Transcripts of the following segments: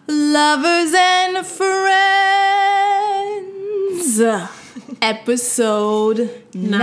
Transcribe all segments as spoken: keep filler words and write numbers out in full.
Lovers and Friends, episode nine.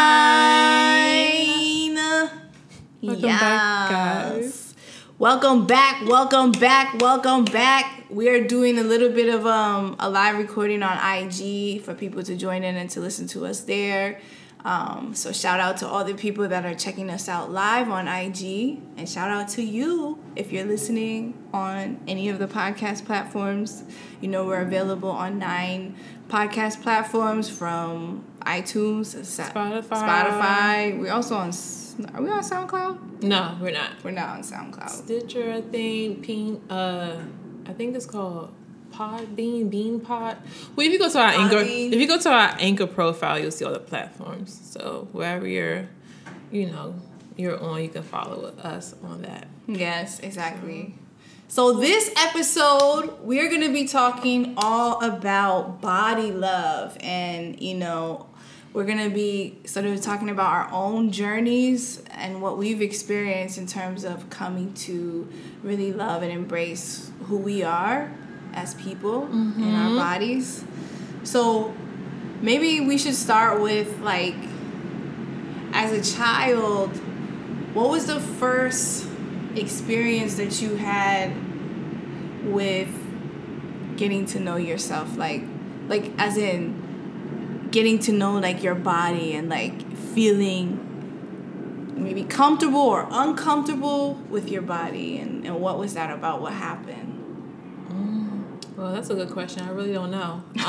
Welcome yes. back, guys. Welcome back, welcome back, welcome back. We are doing a little bit of um, a live recording on I G for people to join in and to listen to us there. Um, so shout out to all the people that are checking us out live on I G, and shout out to you if you're listening on any of the podcast platforms. You know, we're available on nine podcast platforms, from iTunes, Spotify. Spotify. We're also on. Are we on SoundCloud? No, we're not. We're not on SoundCloud. Stitcher, I think. Ping, uh, I think it's called Podbean, Bean Pod. Well, if you go to our Anchor, if you go to our Anchor profile, you'll see all the platforms. So wherever you're, you know, you're on, you can follow us on that. Yes, exactly. So this episode, we're gonna be talking all about body love, and you know, we're gonna be sort of talking about our own journeys and what we've experienced in terms of coming to really love and embrace who we are as people mm-hmm. in our bodies. So maybe we should start with, like, as a child, what was the first experience that you had with getting to know yourself? Like, like as in getting to know, like, your body and, like, feeling maybe comfortable or uncomfortable with your body, and, and what was that about? What happened? Well, that's a good question. I really don't know. Um,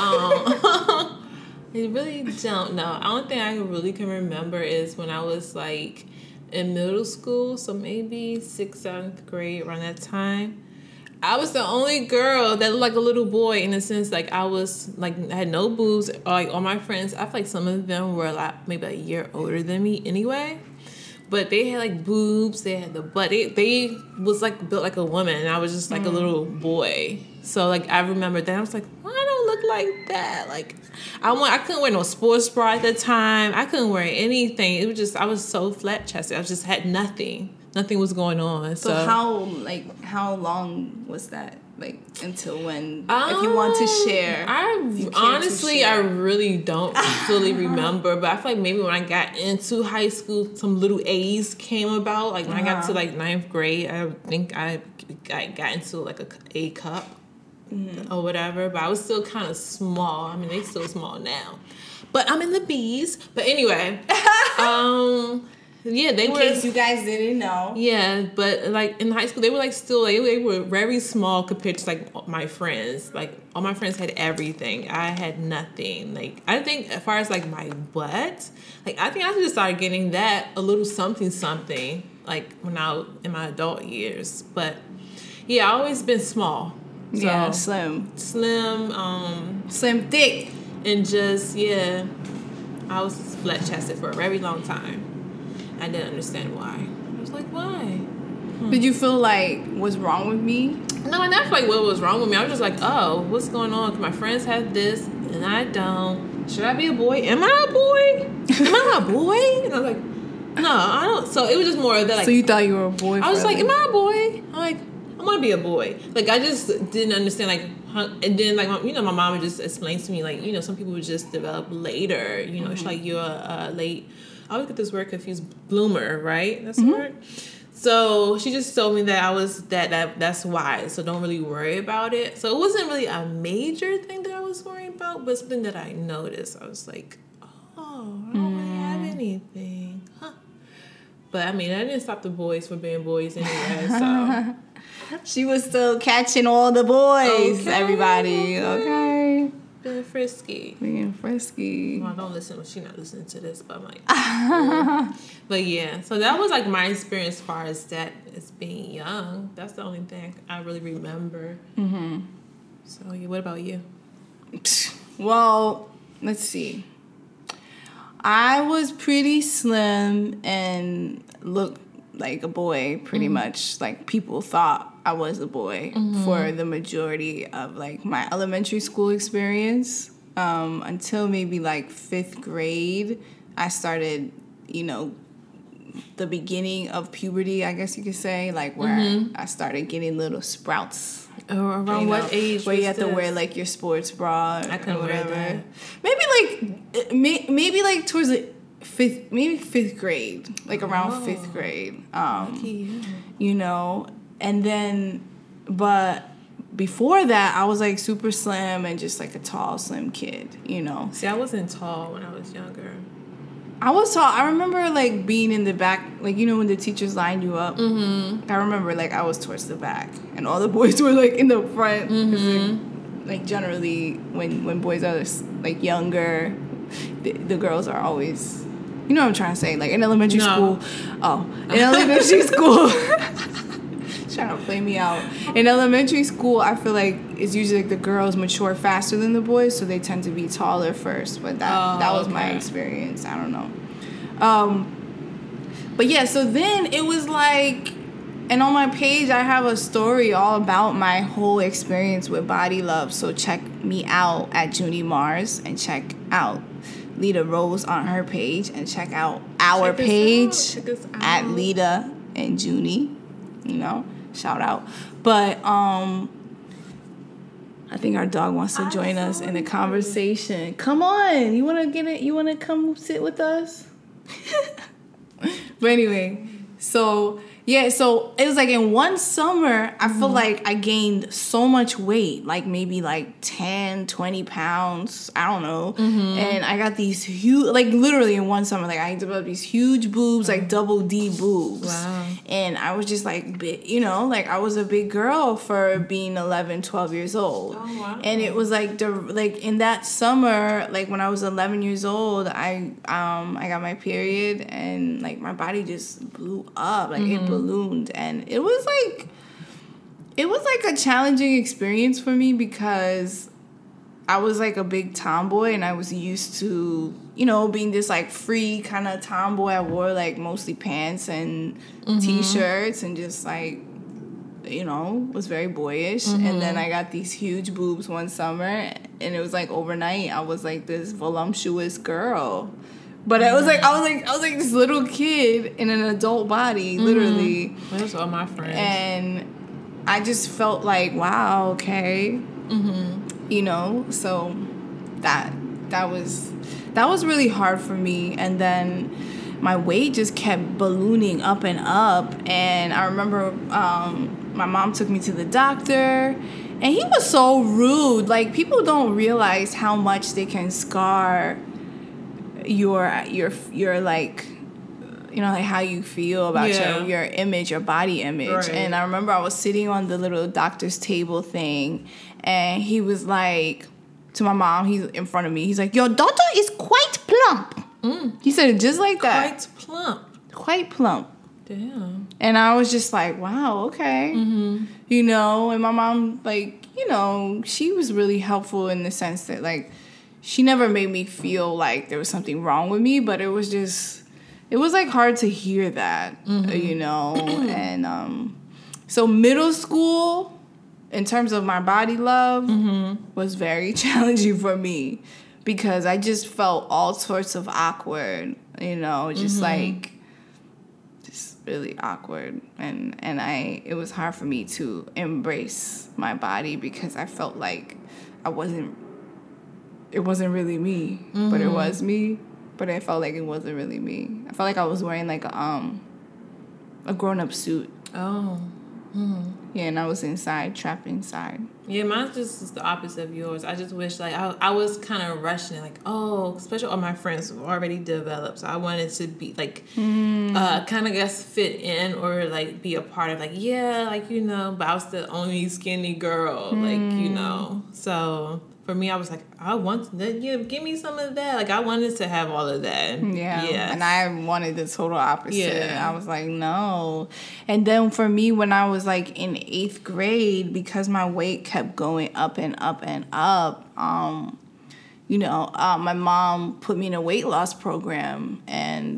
I really don't know. The only thing I really can remember is when I was, like, in middle school, so maybe sixth, seventh grade, around that time. I was the only girl that looked like a little boy, in a sense. Like, I was, like, I had no boobs. Like, all my friends, I feel like some of them were, like, maybe a year older than me anyway. But they had, like, boobs. They had the butt. They, they was, like, built like a woman, and I was just, like, mm. a little boy. So, like, I remember that. I was like, well, I don't look like that. Like, I want, I couldn't wear no sports bra at the time. I couldn't wear anything. It was just, I was so flat-chested. I just had nothing. Nothing was going on. So, so how, like, how long was that? Like, until when, um, if you want to share. I honestly, share. I really don't fully remember, but I feel like maybe when I got into high school, some little A's came about. Like, when uh-huh. I got to, like, ninth grade, I think I, I got into, like, a A cup mm-hmm. or whatever, but I was still kind of small. I mean, they still small now. But I'm in the B's. But anyway, um... Yeah, they in were. In case you guys didn't know. Yeah, but, like, in high school, they were, like, still, they, they were very small compared to, like, my friends. Like, all my friends had everything. I had nothing. Like, I think as far as, like, my butt, like, I think I just started getting that a little something something, like, when I was in my adult years. But, yeah, I always been small. So, yeah, slim. Slim. Um, slim, thick. And just, yeah, I was flat-chested for a very long time. I didn't understand why. I was like, why? Hmm. Did you feel like, what's wrong with me? No, I never felt like what was wrong with me. I was just like, oh, what's going on? Because my friends have this, and I don't. Should I be a boy? Am I a boy? Am I a boy? And I was like, no, I don't. So it was just more of that. Like, so you thought you were a boy? I was like, am I a boy? I'm like, I want to be a boy. Like, I just didn't understand, like, and then, like, you know, my mom would just explain to me, like, you know, some people would just develop later. You know, mm-hmm. It's like you're a late... I always get this word confused. Bloomer, right? That's mm-hmm. the word. So she just told me that I was that that that's why. So don't really worry about it. So it wasn't really a major thing that I was worrying about, but something that I noticed. I was like, oh, I don't really have anything, huh? But I mean, I didn't stop the boys from being boys anyway. So she was still catching all the boys. Okay, everybody, okay. okay. Being frisky. Being frisky. Well, I don't listen. Well, she's not listening to this, but I'm like, yeah. But yeah, so that was like my experience as far as that as being young. That's the only thing I really remember. Mm-hmm. So yeah, what about you? Well, let's see. I was pretty slim and looked like a boy, pretty mm-hmm. much. Like, people thought I was a boy mm-hmm. for the majority of, like, my elementary school experience. Um, until maybe, like, fifth grade, I started, you know, the beginning of puberty, I guess you could say, like where mm-hmm. I started getting little sprouts. Or around you know, what age? Where you have this? to wear like your sports bra I couldn't or whatever. wear that. Maybe like maybe like towards the fifth, maybe fifth grade, like around oh. fifth grade. Um, Lucky. You know, and then, but before that, I was like super slim and just like a tall, slim kid. You know. See, I wasn't tall when I was younger. I was tall. I remember like being in the back, like you know when the teachers lined you up. Mm-hmm. I remember like I was towards the back, and all the boys were like in the front. Mm-hmm. Like, like generally, when when boys are like younger, the, the girls are always, you know what I'm trying to say. Like in elementary no. school, oh, in elementary school. Trying to play me out. In elementary school, I feel like it's usually like the girls mature faster than the boys, so they tend to be taller first. But that oh, that was okay. my experience. I don't know. Um, but yeah, so then it was like, and on my page I have a story all about my whole experience with body love. So check me out at Junie Mars and check out Lita Rose on her page and check out our check page out. at Lita and Junie. You know. Shout out. But um I think our dog wants to join us in the conversation. Come on. You wanna get it you wanna come sit with us? But anyway, so yeah, so it was like in one summer, I mm-hmm. feel like I gained so much weight, like maybe like ten, twenty pounds, I don't know. Mm-hmm. And I got these huge, like literally in one summer, like I developed these huge boobs, like double D boobs. Wow. And I was just like, big, you know, like I was a big girl for being eleven, twelve years old. Oh, wow. And it was like, the like in that summer, like when I was eleven years old, I um I got my period and like my body just blew up, like mm-hmm. it ballooned, and it was like it was like a challenging experience for me because I was like a big tomboy and I was used to, you know, being this like free kind of tomboy. I wore like mostly pants and mm-hmm. t-shirts and just like, you know, was very boyish. Mm-hmm. And then I got these huge boobs one summer and it was like overnight I was like this voluptuous girl. But I was like, I was like, I was like this little kid in an adult body, mm-hmm. literally. That's all my friends. And I just felt like, wow, okay, mm-hmm. you know. So that that was that was really hard for me. And then my weight just kept ballooning up and up. And I remember um, my mom took me to the doctor. And he was so rude. Like, people don't realize how much they can scar your your your like, you know, like how you feel about yeah. your your image, your body image. Right. And I remember I was sitting on the little doctor's table thing, and he was like to my mom, he's in front of me, he's like, "Your daughter is quite plump." Mm. He said it just like that. Quite plump. Quite plump. Damn. And I was just like, wow, okay. Mm-hmm. You know, and my mom, like, you know, she was really helpful in the sense that, like, she never made me feel like there was something wrong with me, but it was just, it was, like, hard to hear that, mm-hmm. you know. And um, so middle school, in terms of my body love, mm-hmm. was very challenging for me because I just felt all sorts of awkward, you know, just, mm-hmm. like, just really awkward. And, and I, it was hard for me to embrace my body because I felt like I wasn't, it wasn't really me, mm-hmm. but it was me, but I felt like it wasn't really me. I felt like I was wearing like a, um, a grown-up suit. Oh. Mm-hmm. Yeah, and I was inside, trapped inside. Yeah, mine's just the opposite of yours. I just wish, like, I, I was kind of rushing it, like, oh, especially all my friends were already developed, so I wanted to be, like, mm. uh, kind of, guess, fit in or, like, be a part of, like, yeah, like, you know, but I was the only skinny girl, mm. like, you know, so for me, I was like, I want that. Yeah, give me some of that. Like, I wanted to have all of that. Yeah. Yes. And I wanted the total opposite. Yeah. I was like, no. And then for me, when I was like in eighth grade, because my weight kept going up and up and up, um, you know, uh, my mom put me in a weight loss program, and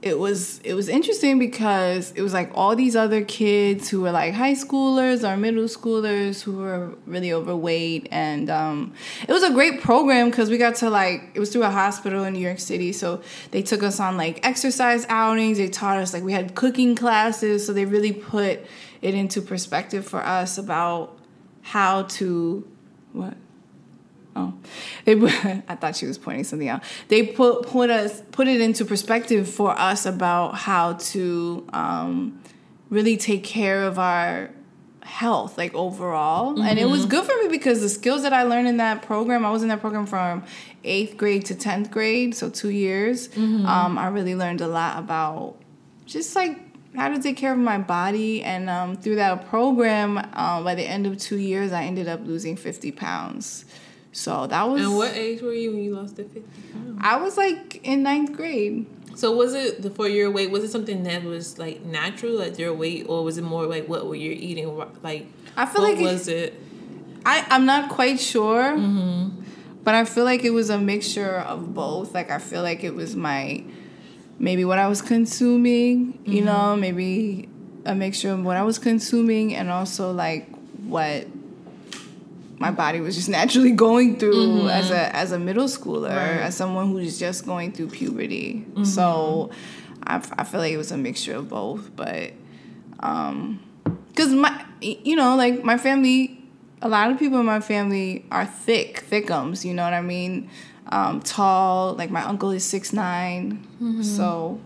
it was it was interesting because it was like all these other kids who were like high schoolers or middle schoolers who were really overweight, and um, it was a great program because we got to like, it was through a hospital in New York City, so they took us on like exercise outings. They taught us, like, we had cooking classes, so they really put it into perspective for us about how to what. Oh, they. I thought she was pointing something out. They put put us put it into perspective for us about how to um, really take care of our health, like overall. Mm-hmm. And it was good for me because the skills that I learned in that program, I was in that program from eighth grade to tenth grade, so two years. Mm-hmm. Um, I really learned a lot about just like how to take care of my body, and um, through that program, um, by the end of two years, I ended up losing fifty pounds. So that was... And what age were you when you lost the fifty pounds? I was like in ninth grade. So was it, the for your weight, was it something that was like natural, like your weight, or was it more like what were you eating? Like, I feel what like was it, it? I, I'm not quite sure, Mm-hmm. but I feel like it was a mixture of both. Like, I feel like it was my, maybe what I was consuming, mm-hmm. you know, maybe a mixture of what I was consuming and also like what my body was just naturally going through mm-hmm. as a as a middle schooler, right. as someone who's just going through puberty. Mm-hmm. So I, I feel like it was a mixture of both. But um, because my, you know, like my family, a lot of people in my family are thick, thickums. You know what I mean? Um, tall. Like my uncle is six nine. Mm-hmm. So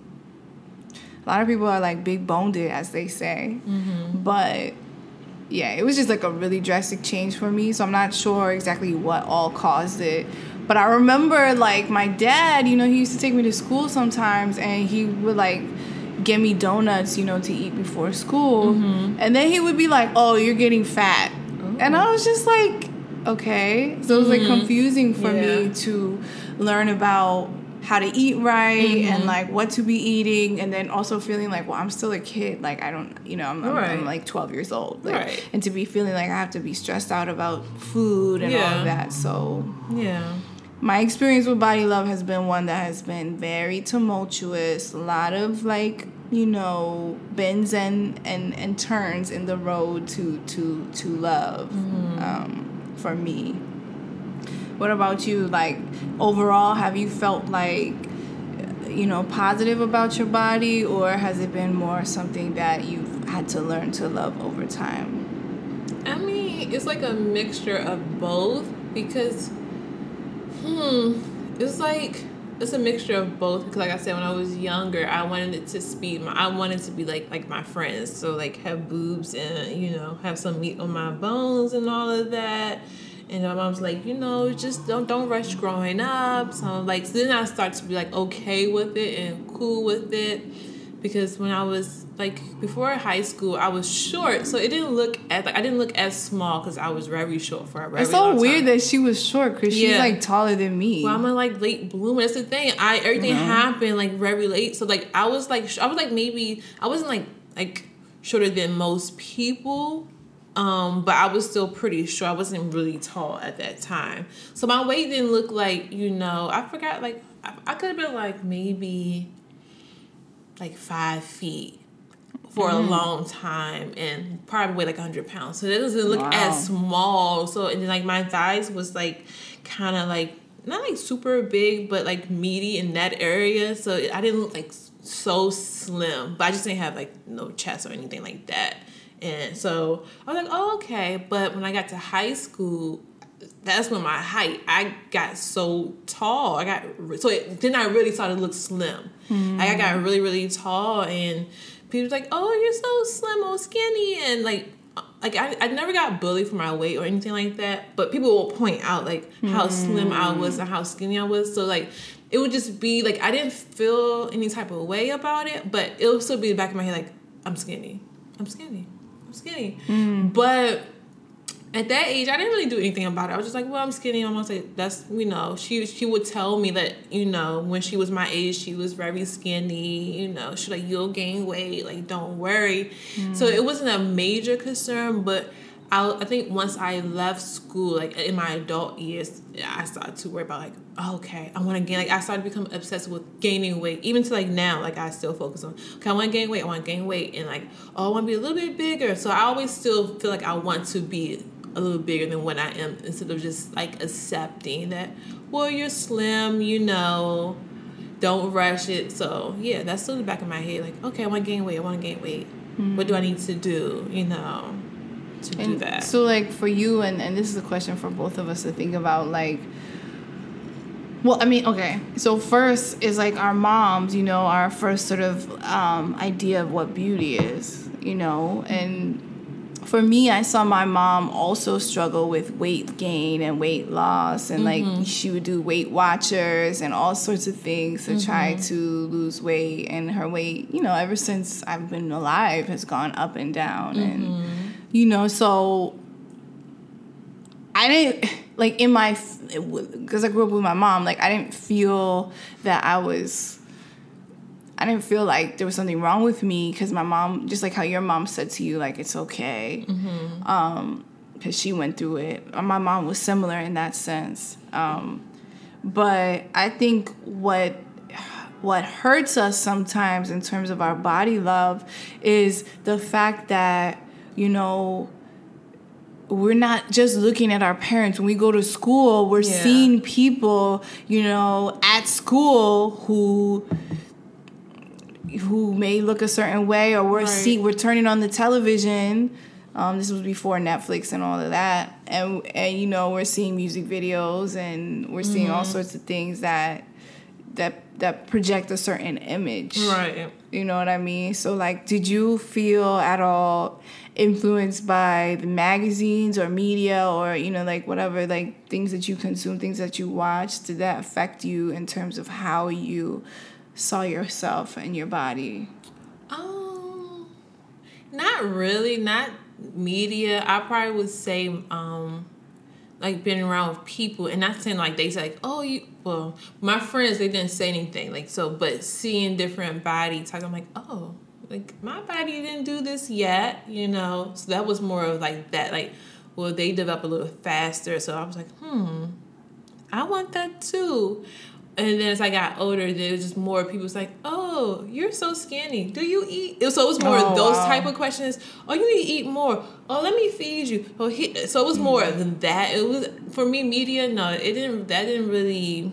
a lot of people are like big boned, as they say. Mm-hmm. But yeah, it was just like a really drastic change for me. So I'm not sure exactly what all caused it. But I remember like my dad, you know, he used to take me to school sometimes and he would like get me donuts, you know, to eat before school. Mm-hmm. And then he would be like, oh, you're getting fat. Oh. And I was just like, okay. So it was like mm-hmm. confusing for yeah. me to learn about how to eat right mm-hmm. and like what to be eating, and then also feeling like, well, I'm still a kid, like I don't, you know, I'm, I'm, right. I'm like twelve years old, like, right. and to be feeling like I have to be stressed out about food and yeah. all of that. So yeah, my experience with Body Love has been one that has been very tumultuous, a lot of like, you know, bends and and, and turns in the road to to to love mm-hmm. um, for me. What about you? Like, overall, have you felt like, you know, positive about your body, or has it been more something that you've had to learn to love over time? I mean, it's like a mixture of both because, hmm, it's like, it's a mixture of both because, like I said, when I was younger, I wanted it to speed my, I wanted to be like like my friends, so like have boobs and, you know, have some meat on my bones and all of that. And my mom's like, you know, just don't don't rush growing up. So I'm like, so then I start to be like okay with it and cool with it, because when I was like before high school, I was short, so it didn't look as like I didn't look as small because I was very short for a very It's so long weird time. that she was short because she's yeah. like taller than me. Well, I'm a like late bloomer. That's the thing. I everything mm-hmm. happened like very late, so like I was like I was like maybe I wasn't like like shorter than most people. Um, but I was still pretty short. I wasn't really tall at that time. So my weight didn't look like, you know, I forgot, like, I, I could have been like maybe like five feet for mm. a long time and probably weighed like one hundred pounds. So it doesn't look wow. as small. So, and then like my thighs was like kind of like, not like super big, but like meaty in that area. So I didn't look like so slim, but I just didn't have like no chest or anything like that. And so I was like, oh, okay. But when I got to high school, that's when my height, I got so tall. I got, so it, then I really started to look slim. Mm. Like I got really, really tall, and people were like, oh, you're so slim or skinny. And like, like I, I never got bullied for my weight or anything like that. But people will point out like how mm. slim I was and how skinny I was. So like, it would just be like, I didn't feel any type of way about it, but it would still be in the back of my head like, I'm skinny. I'm skinny. I'm skinny. Mm. But at that age, I didn't really do anything about it. I was just like, well, I'm skinny. I'm gonna say that's, you know, she she would tell me that, you know, when she was my age, she was very skinny, you know, she's like, you'll gain weight, like, don't worry. Mm. So it wasn't a major concern, but I, I think once I left school, like in my adult years, I started to worry about like, oh, okay, I want to gain. Like I started to become obsessed with gaining weight, even to like now. Like I still focus on, okay, I want to gain weight. I want to gain weight, and like, oh, I want to be a little bit bigger. So I always still feel like I want to be a little bigger than what I am, instead of just like accepting that, well, you're slim, you know, don't rush it. So yeah, that's still in the back of my head. Like, okay, I want to gain weight. I want to gain weight. Mm-hmm. What do I need to do? You know. To and do that. So like for you, and, and this is a question for both of us to think about, like, well, I mean, okay, so first is like our moms, you know, our first sort of um, idea of what beauty is, you know, and for me, I saw my mom also struggle with weight gain and weight loss, and like mm-hmm. she would do Weight Watchers and all sorts of things to mm-hmm. try to lose weight, and her weight, you know, ever since I've been alive has gone up and down, mm-hmm. and you know, so I didn't, like, in my, because I grew up with my mom, like, I didn't feel that I was, I didn't feel like there was something wrong with me, because my mom, just like how your mom said to you, like, it's okay, mm-hmm. um, because she went through it. My mom was similar in that sense. Um, but I think what what hurts us sometimes in terms of our body love is the fact that, you know, we're not just looking at our parents. When we go to school, we're yeah. seeing people, you know, at school who who may look a certain way, or we're right. see we're turning on the television. Um, this was before Netflix and all of that, and and you know, we're seeing music videos, and we're seeing mm-hmm. all sorts of things that that that project a certain image. Right. You know what I mean? So, like, did you feel at all influenced by the magazines or media, or, you know, like, whatever, like, things that you consume, things that you watch? Did that affect you in terms of how you saw yourself and your body? Um, not really. Not media. I probably would say, um, like, being around with people, and not saying, like, they say, like, oh, you, well, my friends, they didn't say anything, like, so, but seeing different body types, I'm like, oh, like, my body didn't do this yet, you know, so that was more of, like, that, like, well, they develop a little faster, so I was like, hmm, I want that too. And then as I got older, there was just more people was like, oh, you're so skinny. Do you eat? So it was more oh, those wow. type of questions. Oh, you need to eat more. Oh, let me feed you. Oh, he, so it was more mm-hmm. than that. It was, for me, media, no, it didn't, that didn't really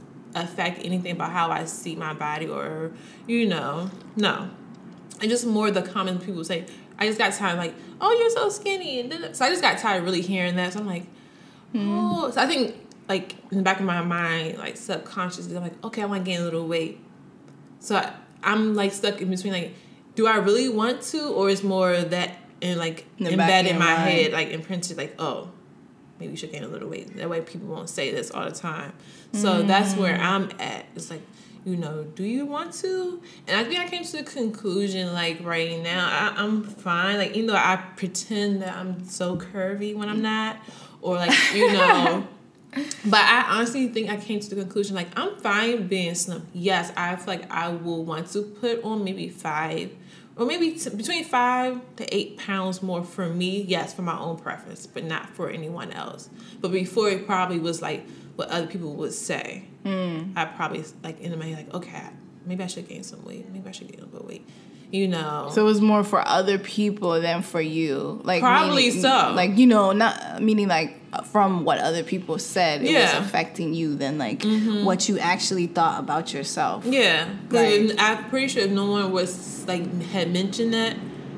affect anything about how I see my body, or, you know, no. And just more the common people say, I just got tired, like, oh, you're so skinny. And then, so I just got tired of really hearing that. So I'm like, mm-hmm. oh, so I think, like, in the back of my mind, like, subconsciously, I'm like, okay, I want to gain a little weight. So I, I'm, like, stuck in between, like, do I really want to, or is more of that, and, like, embedded in my mind. head, like, imprinted, like, oh, maybe you should gain a little weight. That way people won't say this all the time. So mm. that's where I'm at. It's like, you know, do you want to? And I think I came to the conclusion, like, right now, I, I'm fine. Like, even though I pretend that I'm so curvy when I'm not, or, like, you know... But I honestly think I came to the conclusion, like, I'm fine being slim. Yes, I feel like I will want to put on maybe five, or maybe t- between five to eight pounds more for me. Yes, for my own preference, but not for anyone else. But before, it probably was like what other people would say. Mm. I probably, like, in my head, like, okay, maybe I should gain some weight. Maybe I should gain a little weight. You know. So it was more for other people than for you. Like, probably meaning, so. Like, you know, not meaning like from what other people said, it yeah. was affecting you than like mm-hmm. what you actually thought about yourself. Yeah. Right. I'm pretty sure if no one was like had mentioned that,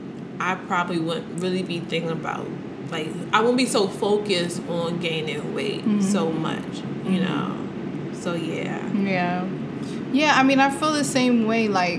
I probably wouldn't really be thinking about, like, I wouldn't be so focused on gaining weight mm-hmm. so much, you know. So yeah. Yeah. Yeah, I mean, I feel the same way, like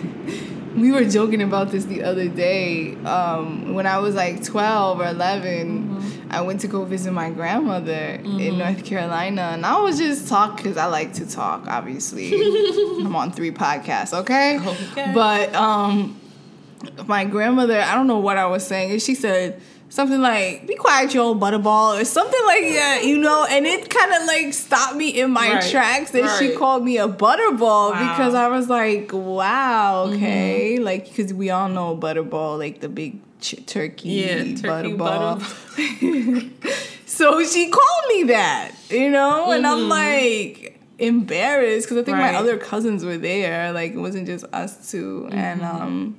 we were joking about this the other day. Um, when I was like twelve or eleven, mm-hmm. I went to go visit my grandmother mm-hmm. in North Carolina. And I was just talk because I like to talk, obviously. I'm on three podcasts, okay? Okay. But um, my grandmother, I don't know what I was saying. And she said something like, be quiet, you old butterball, or something like that, you know? And it kind of like stopped me in my right. tracks that right. she called me a butterball wow. because I was like, wow, okay. Mm-hmm. Like, because we all know butterball, like the big ch- turkey, yeah, turkey butterball. butterball. So she called me that, you know, and Mm-hmm. I'm like embarrassed because I think Right. my other cousins were there. Like it wasn't just us two, Mm-hmm. and um,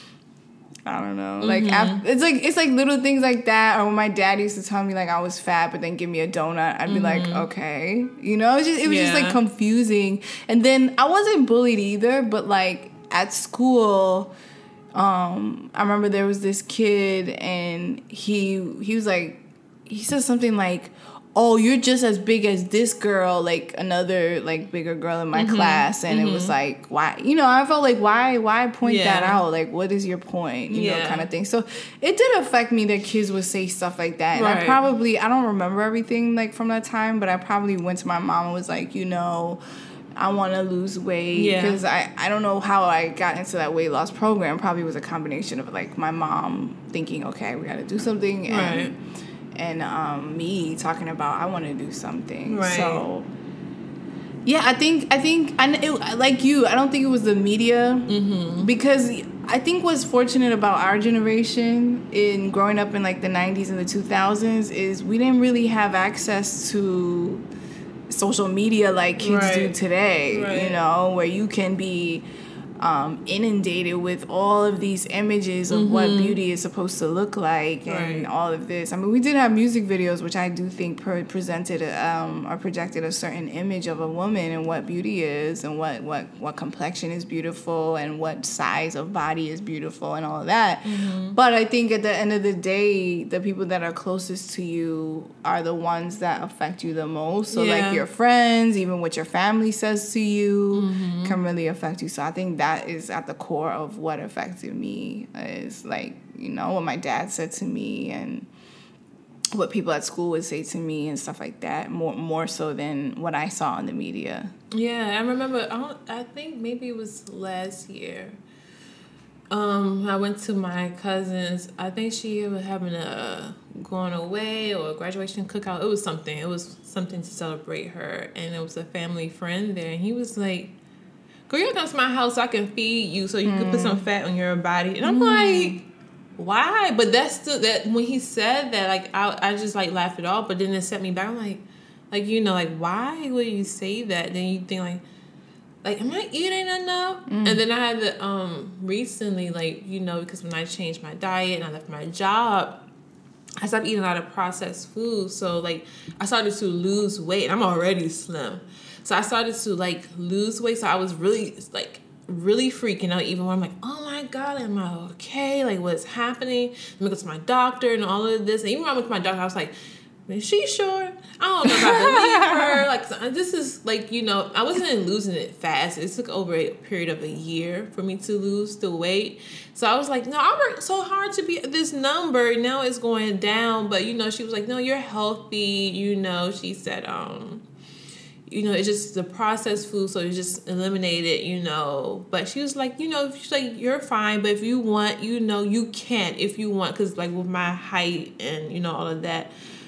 I don't know. Like Mm-hmm. after, it's like it's like little things like that. Or when my dad used to tell me like I was fat, but then give me a donut, I'd be like, okay, you know. It was just it was just Mm-hmm. Yeah. like confusing. And then I wasn't bullied either, but like at school. Um, I remember there was this kid, and he he was like, he said something like, "Oh, you're just as big as this girl," like another like bigger girl in my Mm-hmm. class, and it was like, why? You know, I felt like why why point Yeah. that out? Like, what is your point? You know, Yeah. kind of thing. So it did affect me that kids would say stuff like that, and I Right. probably I don't remember everything like from that time, but I probably went to my mom and was like, you know. I want to lose weight Yeah. because I, I don't know how I got into that weight loss program. Probably was a combination of like my mom thinking, okay, we got to do something, and Right. and um, me talking about I want to do something. Right. So yeah, I think I think I it, like you. I don't think it was the media Mm-hmm. because I think what's fortunate about our generation in growing up in like the nineties and the two thousands is we didn't really have access to social media like kids do Right. today, Right. you know, where you can be um, inundated with all of these images of what beauty is supposed to look like and Right. all of this. I mean, we did have music videos, which I do think per- presented um, or projected a certain image of a woman and what beauty is and what, what, what complexion is beautiful and what size of body is beautiful and all of that. But I think at the end of the day, the people that are closest to you are the ones that affect you the most. So Yeah. like your friends, even what your family says to you can really affect you. So I think that is at the core of what affected me is like, you know, what my dad said to me and what people at school would say to me and stuff like that, more more so than what I saw in the media. Yeah, I remember. I, don't, I think maybe it was last year. Um, I went to my cousin's. I think she was having a going away or a graduation cookout. It was something. It was something to celebrate her, and it was a family friend there. And he was like, "Girl, you come to my house so I can feed you, so you can put some fat on your body." And I'm like, "Why?" But that's still that when he said that, like I, I just like laughed it off. But then it set me back. I'm like, like you know, like why would you say that? Then you think like. Like, am I eating enough? Mm. And then I had to, um, recently, like, you know, because when I changed my diet and I left my job, I stopped eating a lot of processed food. So, like, I started to lose weight. And I'm already slim. So, I started to, like, lose weight. So, I was really, like, really freaking out. Even when I'm like, oh, my God, am I okay? Like, what's happening? Let me go to my doctor and all of this. And even when I went to my doctor, I was like, is she sure? I don't know if I believe her. Like, this is like, you know, I wasn't losing it fast. It took over a period of a year for me to lose the weight. So I was like, no, I worked so hard to be at this number. Now it's going down. But, you know, she was like, no, you're healthy. You know, she said, um, you know, it's just the processed food. So you just eliminate it, you know. But she was like, you know, she's like, you're fine. But if you want, you know, you can if you want. Because, like, with my height and, you know, all of that.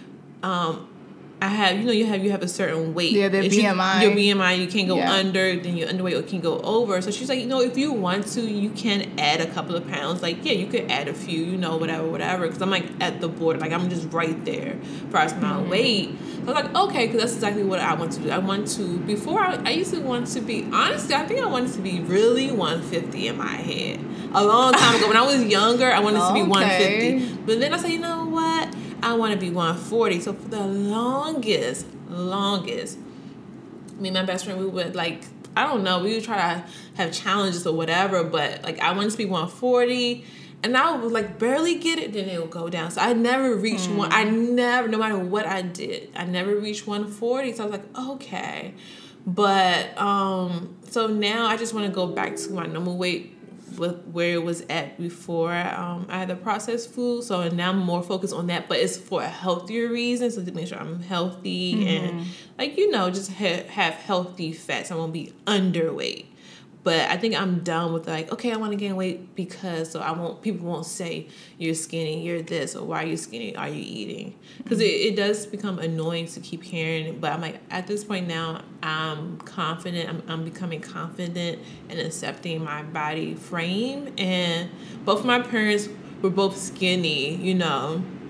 Um, I have, you know, you have you have a certain weight. Yeah, the If B M I. You, your B M I, you can't go Yeah. under, then your underweight can go over. So she's like, you know, if you want to, you can add a couple of pounds. Like, yeah, you could add a few, you know, whatever, whatever. Because I'm like at the border, like I'm just right there as far as my Mm-hmm. weight. So I was like, okay, because that's exactly what I want to do. I want to, before I, I used to want to be, honestly, I think I wanted to be really one fifty in my head. A long time ago, when I was younger, I wanted to be Okay. one fifty. But then I said, you know what? I want to be one forty. So for the longest, longest, me and my best friend, we would like, I don't know, we would try to have challenges or whatever, but like I wanted to be one forty and I would like barely get it, then it would go down. So I never reached Mm. one, I never, no matter what I did, I never reached one forty. So I was like, okay. But, um, so now I just want to go back to my normal weight with where it was at before um, I had the processed food. So now I'm more focused on that, but it's for a healthier reason. So to make sure I'm healthy mm-hmm. and like, you know, just ha- have healthy fats. I won't be underweight. But I think I'm done with like, okay, I want to gain weight because so I won't, people won't say you're skinny, you're this, or why are you skinny? Are you eating? Because mm-hmm. it, it does become annoying to keep hearing it. But I'm like, at this point now, I'm confident. I'm, I'm becoming confident in accepting my body frame. And both my parents were both skinny, you know.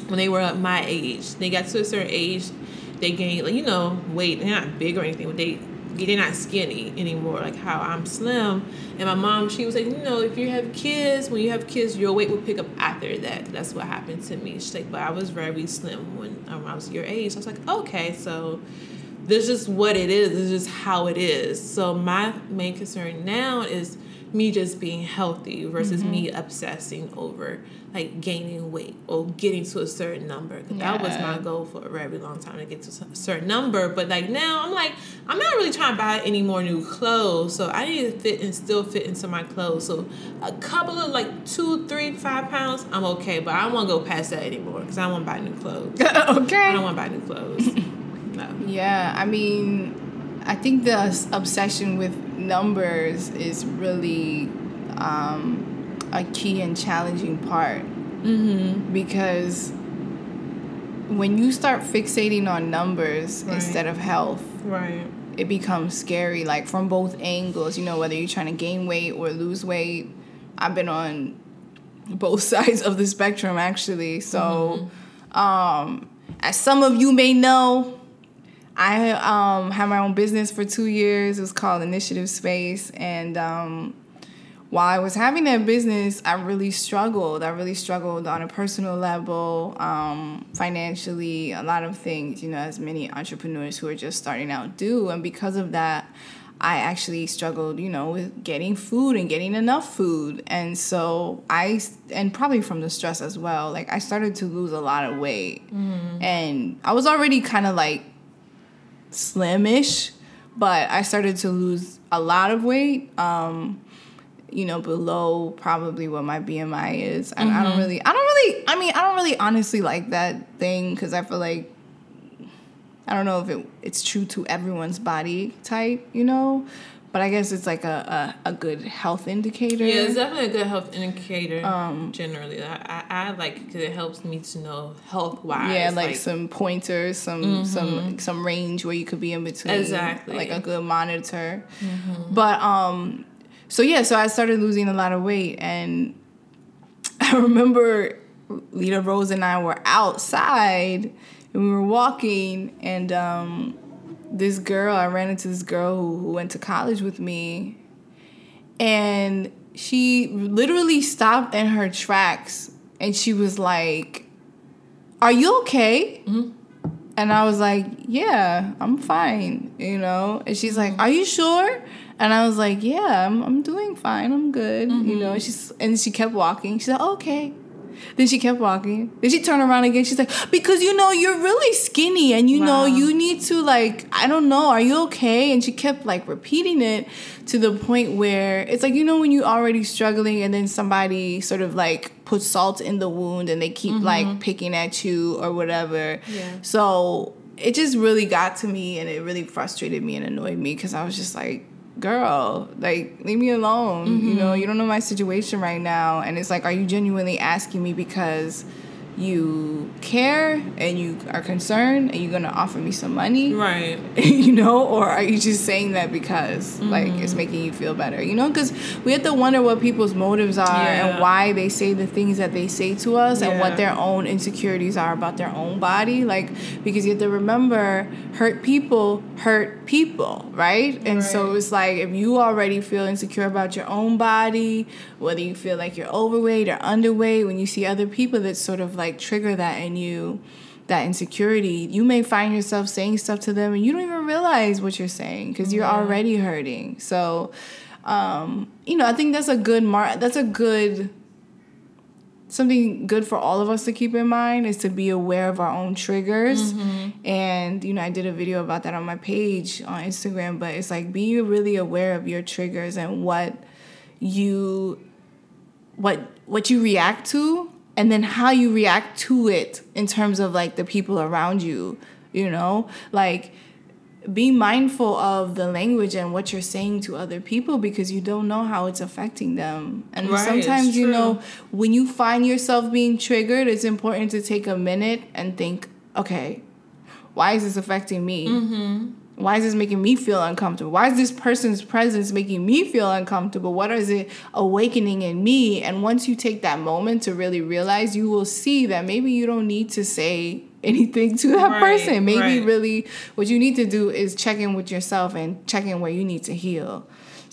when they were at my age. They got to a certain age, they gained, like, you know, weight. They're not big or anything, but they, they're not skinny anymore, like how I'm slim. And my mom, she was like, you know, if you have kids, when you have kids, your weight will pick up after that. That's what happened to me. She's like, but I was very slim when um, I was your age. I was like, okay, so this is what it is. This is just how it is. So my main concern now is me just being healthy versus mm-hmm. me obsessing over like gaining weight or getting to a certain number. Cause yeah. that was my goal for a very long time, to get to a certain number. But like now I'm like, I'm not really trying to buy any more new clothes. So I need to fit and still fit into my clothes. So a couple of like two, three, five pounds, I'm okay. But I don't want to go past that anymore because I don't want to buy new clothes. Okay. I don't want to buy new clothes. No. Yeah, I mean, I think the obsession with numbers is really um, a key and challenging part. Mm-hmm. Because when you start fixating on numbers right. instead of health, right, it becomes scary, like from both angles, you know, whether you're trying to gain weight or lose weight. I've been on both sides of the spectrum, actually. So, mm-hmm. um, as some of you may know, I um, had my own business for two years. It was called Initiative Space. And um, while I was having that business, I really struggled. I really struggled on a personal level, um, financially, a lot of things, you know, as many entrepreneurs who are just starting out do. And because of that, I actually struggled, you know, with getting food and getting enough food. And so I, and probably from the stress as well, like I started to lose a lot of weight. Mm-hmm. And I was already kind of like, slimish, but I started to lose a lot of weight, um, you know, below probably what my B M I is. And mm-hmm. I don't really, I don't really, I mean, I don't really honestly like that thing because I feel like, I don't know if it it's true to everyone's body type, you know, but I guess it's like a, a, a good health indicator. Yeah, it's definitely a good health indicator. Um, generally, I, I, I like it because it helps me to know health wise. Yeah, like, like some pointers, some mm-hmm. some some range where you could be in between. Exactly, like a good monitor. Mm-hmm. But um, so yeah, so I started losing a lot of weight, and I remember Lita Rose and I were outside and we were walking, and um. This girl, I ran into this girl who, who went to college with me, and she literally stopped in her tracks, and she was like, "Are you okay?" Mm-hmm. And I was like, "Yeah, I'm fine," you know. And she's like, "Are you sure?" And I was like, "Yeah, I'm I'm doing fine. I'm good," mm-hmm. you know. And she's and she kept walking. She's like, "Okay." Then she kept walking. Then she turned around again. She's like, because, you know, you're really skinny and, you wow. know, you need to, like, I don't know, are you okay? And she kept, like, repeating it to the point where it's like, you know, when you're already struggling and then somebody sort of, like, puts salt in the wound and they keep, mm-hmm. like, picking at you or whatever. Yeah. So it just really got to me and it really frustrated me and annoyed me because I was just like, girl, like, leave me alone. Mm-hmm. You know, you don't know my situation right now. And it's like, are you genuinely asking me because you care and you are concerned and you're going to offer me some money? Right. You know, or are you just saying that because, mm-hmm. like, it's making you feel better? You know, because we have to wonder what people's motives are yeah. and why they say the things that they say to us yeah. and what their own insecurities are about their own body. Like, because you have to remember, hurt people hurt people, right? And right. so it's like, if you already feel insecure about your own body, whether you feel like you're overweight or underweight, when you see other people that sort of like trigger that in you, that insecurity, you may find yourself saying stuff to them and you don't even realize what you're saying because you're yeah. already hurting. So, um, you know, I think that's a good mar- that's a good, something good for all of us to keep in mind is to be aware of our own triggers. Mm-hmm. And, you know, I did a video about that on my page on Instagram, but it's like, be really aware of your triggers and what you, what, what you react to. And then how you react to it in terms of, like, the people around you, you know? Like, be mindful of the language and what you're saying to other people because you don't know how it's affecting them. And right, sometimes, you know, when you find yourself being triggered, it's important to take a minute and think, okay, why is this affecting me? Mm-hmm. Why is this making me feel uncomfortable? Why is this person's presence making me feel uncomfortable? What is it awakening in me? And once you take that moment to really realize, you will see that maybe you don't need to say anything to that right, person. Maybe right. really what you need to do is check in with yourself and check in where you need to heal.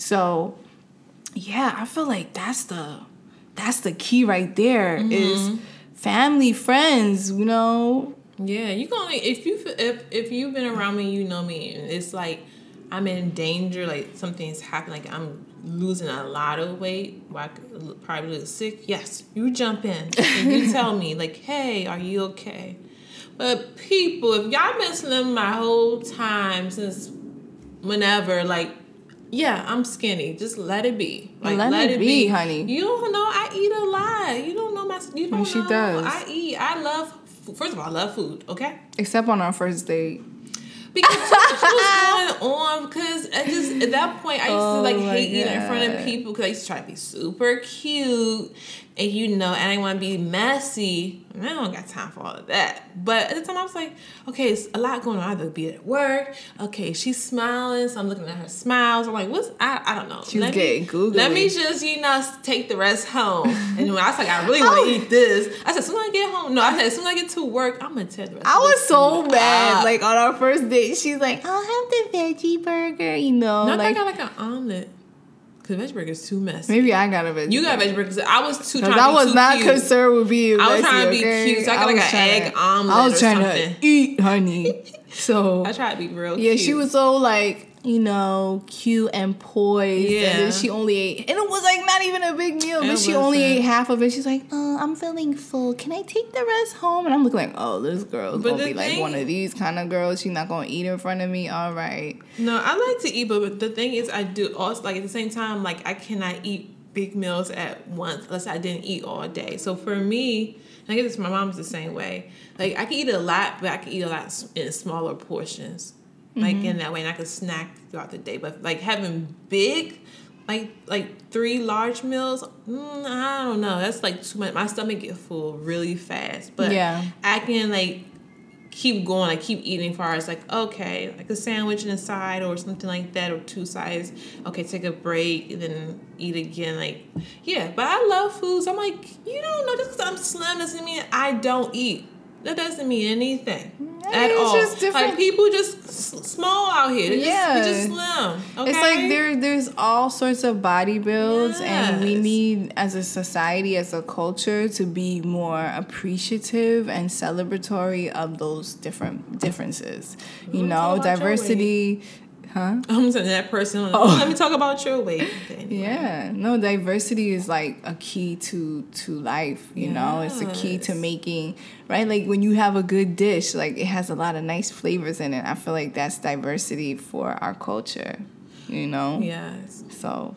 So, yeah, I feel like that's the that's the key right there mm-hmm. is family, friends, you know. Yeah, you gonna if you if if you've been around me, you know me, and it's like I'm in danger, like something's happening, like I'm losing a lot of weight, or I could probably look sick. Yes, you jump in and you tell me like, hey, are you okay? But people, if y'all been slim my whole time since whenever, like, yeah, I'm skinny. Just let it be. Like, let, let it, it be, be, honey. You don't know I eat a lot. You don't know my. You don't she know does. I eat. I love. First of all, I love food. Okay. Except on our first date. Because what was going on? Because I just at that point I used oh to like hate eating in front of people because I used to try to be super cute. And you know, and I didn't want to be messy. I don't got time for all of that. But at the time, I was like, okay, it's a lot going on. I have to be at work. Okay, she's smiling, so I'm looking at her smiles. I'm like, what's, I, I don't know. She's let getting me, googly. Let me just, you know, take the rest home. And when I was like, I really want to eat this. I said, as soon as I get home, no, I said, as soon as I get to work, I'm going to tear the rest I of was so mad. Up. Like, on our first date, she's like, I'll have the veggie burger, you know. No, like, I got like an omelet. Because veggie burger is too messy. Maybe I got a veggie You got a veggie burger because I was too trying to be I was too not cute. concerned with being messy, I was trying to be okay? cute, so I got I like an egg to, omelet I was or trying something. to eat, honey. So I tried to be real yeah, cute. she was so like, you know, cute and poised. Yeah. And then she only ate, and it was like not even a big meal, but it she only ate half of it. She's like, oh, I'm feeling full. Can I take the rest home? And I'm looking like, oh, this girl's but gonna be thing, like one of these kind of girls. She's not gonna eat in front of me. All right. No, I like to eat, but the thing is, I do also like at the same time, like I cannot eat big meals at once unless I didn't eat all day. So for me, and I guess my mom's the same way. Like I can eat a lot, but I can eat a lot in smaller portions. Like mm-hmm. in that way, and I could snack throughout the day. But like having big, like like three large meals, mm, I don't know. That's like too much. My stomach get full really fast. But yeah. I can like keep going. I keep eating. Far as like okay, like a sandwich and a side or something like that, or two sides. Okay, take a break and then eat again. Like yeah, but I love food. So I'm like, you don't know just because I'm slim doesn't mean I don't eat. That doesn't mean anything I mean, at all. Just like people just s- small out here. They're yeah, just, just slim. Okay? It's like there, there's all sorts of body builds, yes. and we need, as a society, as a culture, to be more appreciative and celebratory of those different differences. You know, diversity. Huh? I'm saying that person. Oh. Let me talk about your weight. Anyway. Yeah, no, diversity is like a key to to life. You yes. know, it's a key to making right. Like when you have a good dish, like it has a lot of nice flavors in it. I feel like that's diversity for our culture. You know. Yes. So.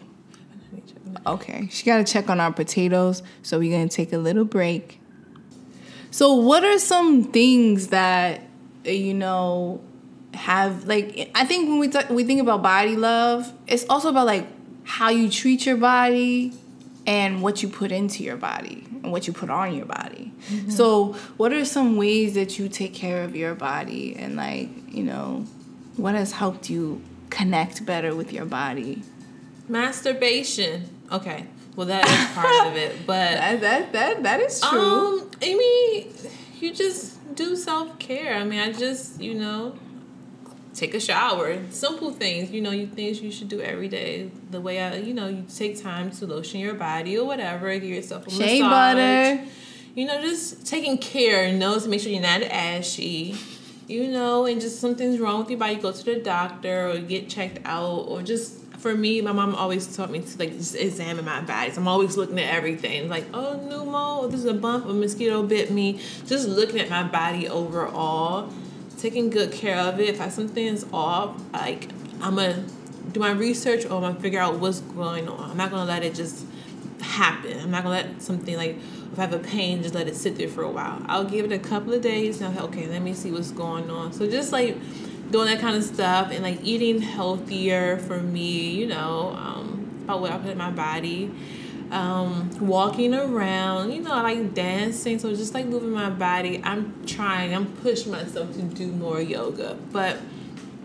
Okay, she got to check on our potatoes, so we're gonna take a little break. So, what are some things that you know? Have like I think when we talk, we think about body love, it's also about like how you treat your body and what you put into your body and what you put on your body. Mm-hmm. So what are some ways that you take care of your body and like, you know, what has helped you connect better with your body? Masturbation. Okay. Well, that is part of it, but that that that, that is true. Um, I mean, you just do self-care. I mean, I just, you know, take a shower. Simple things, you know, you things you should do every day. The way I, you know, you take time to lotion your body or whatever, give yourself a shea massage. butter. You know, just taking care, you know, to make sure you're not ashy. You know, and just something's wrong with your body, go to the doctor or get checked out. Or just, for me, my mom always taught me to, like, just examine my body. So I'm always looking at everything. Like, oh, pneumo, this is a bump, a mosquito bit me. Just looking at my body overall. Taking good care of it. If I, something's off, like I'm gonna do my research or I'm gonna figure out what's going on. I'm not gonna let it just happen. I'm not gonna let something like if I have a pain, just let it sit there for a while. I'll give it a couple of days and I'll okay, let me see what's going on. So just like doing that kind of stuff and like eating healthier for me, you know, um, about what I put in my body. Um, walking around, you know, I like dancing, so just like moving my body. I'm trying, I'm pushing myself to do more yoga, but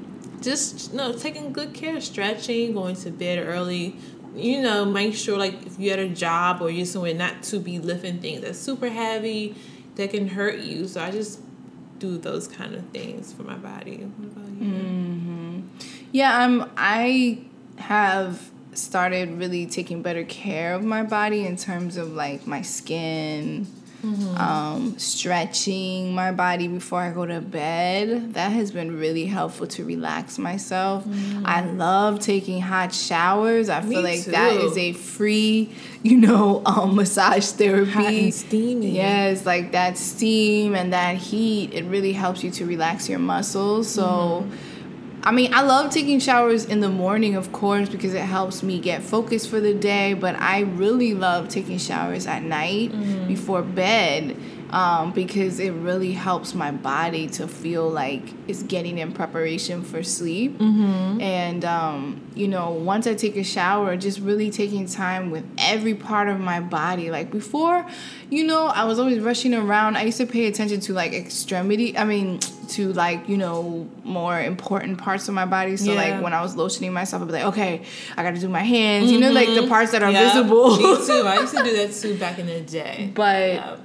just no taking good care, stretching, going to bed early. You know, make sure like if you're at a job or you're somewhere, not to be lifting things that's super heavy that can hurt you. So I just do those kind of things for my body. What about you? Mm-hmm. Yeah, um, I have started really taking better care of my body in terms of like my skin, mm-hmm. um, stretching my body before I go to bed. That has been really helpful to relax myself. Mm-hmm. I love taking hot showers. I Me feel like too. that is a free, you know, um, massage therapy. Hot and steamy. Yes, like that steam and that heat, it really helps you to relax your muscles. So. Mm-hmm. I mean, I love taking showers in the morning, of course, because it helps me get focused for the day. But I really love taking showers at night mm-hmm. before bed um, because it really helps my body to feel like it's getting in preparation for sleep. Mm-hmm. And, um, you know, once I take a shower, just really taking time with every part of my body. Like before, you know, I was always rushing around. I used to pay attention to like extremity. I mean... to like, you know, more important parts of my body. So yeah. like when I was lotioning myself, I'd be like, okay, I got to do my hands, mm-hmm. you know, like the parts that are yeah, visible. Me too. I used to do that too back in the day. But yeah.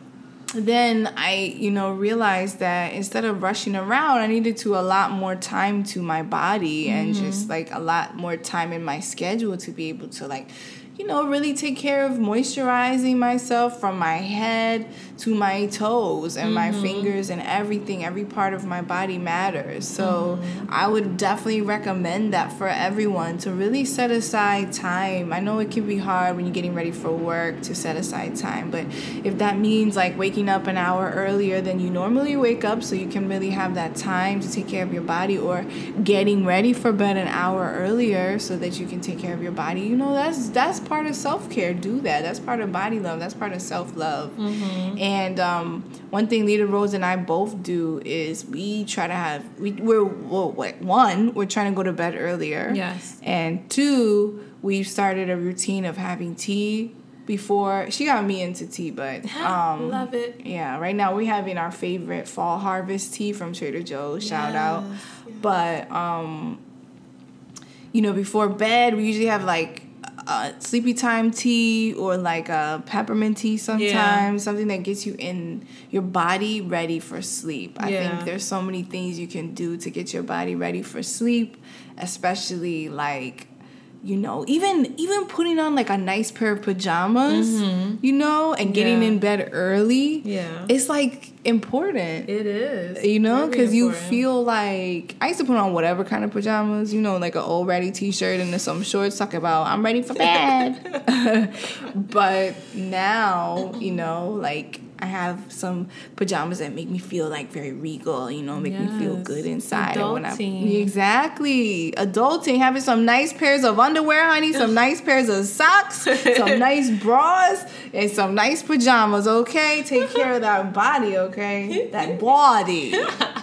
then I, you know, realized that instead of rushing around, I needed to allot more time to my body mm-hmm. and just like a lot more time in my schedule to be able to like, you know, really take care of moisturizing myself from my head to my toes and mm-hmm. my fingers and everything. Every part of my body matters. So mm-hmm. I would definitely recommend that for everyone to really set aside time. I know it can be hard when you're getting ready for work to set aside time, but if that means like waking up an hour earlier than you normally wake up so you can really have that time to take care of your body, or getting ready for bed an hour earlier so that you can take care of your body, you know, that's that's part of self-care. Do that. That's part of body love. That's part of self-love. Mm-hmm. And um, one thing Lita Rose and I both do is we try to have, we, we're, well, what, one, we're trying to go to bed earlier. Yes. And two, we've started a routine of having tea before. She got me into tea, but um, love it. Yeah, right now we're having our favorite fall harvest tea from Trader Joe's. Shout yes. out. Yes. But, um, you know, before bed, we usually have like Uh, sleepy time tea or like a peppermint tea sometimes, yeah. something that gets you in your body ready for sleep. I yeah. think there's so many things you can do to get your body ready for sleep, especially like, you know, even even putting on like a nice pair of pajamas, mm-hmm. you know, and getting yeah. in bed early. Yeah. It's like important. It is. You know, because you feel like, I used to put on whatever kind of pajamas, you know, like an old ratty t-shirt and then some shorts, talk about I'm ready for bed. But now, you know, like I have some pajamas that make me feel like very regal, you know, make yes. me feel good inside. Adulting. When I, exactly. Adulting, having some nice pairs of underwear, honey, some nice pairs of socks, some nice bras, and some nice pajamas, okay? Take care of that body, okay? That body.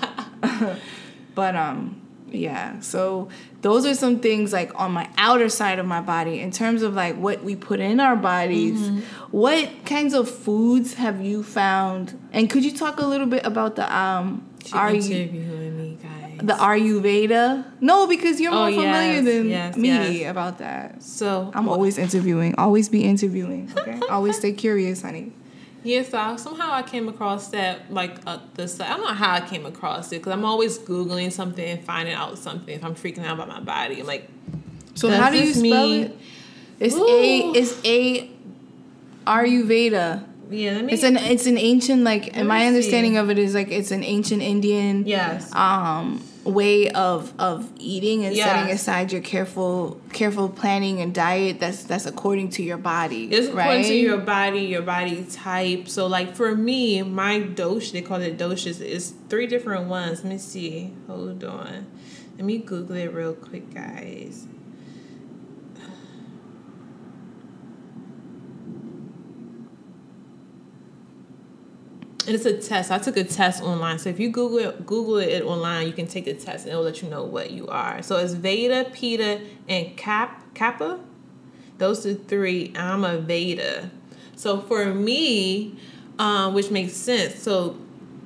But, um, yeah, so those are some things like on my outer side of my body in terms of like what we put in our bodies. Mm-hmm. What kinds of foods have you found? And could you talk a little bit about the um are interviewing me, guys. The Ayurveda? No, because you're more oh, familiar yes, than yes, me yes. about that. So I'm always interviewing. Always be interviewing. Okay. Always stay curious, honey. Yeah, so somehow I came across that, like, uh, this, I don't know how I came across it, because I'm always Googling something and finding out something if I'm freaking out about my body. I'm like, so how do you spell mean? it? It's Ooh. A, it's A, Ayurveda. Yeah, let me, it's an it's an ancient, like, my understanding see. of it is like it's an ancient Indian yes. um way of of eating and yes. setting aside your careful careful planning and diet that's that's according to your body. It's right? according to your body, your body type. So like for me, my dosha, they call it doshas, is three different ones. Let me see. Hold on. Let me Google it real quick, guys. And it's a test. I took a test online. So if you Google it, Google it online, you can take the test and it'll let you know what you are. So it's Vata, Pitta, and Cap Kapha. Those are three. I'm a Vata. So for me, um, which makes sense. So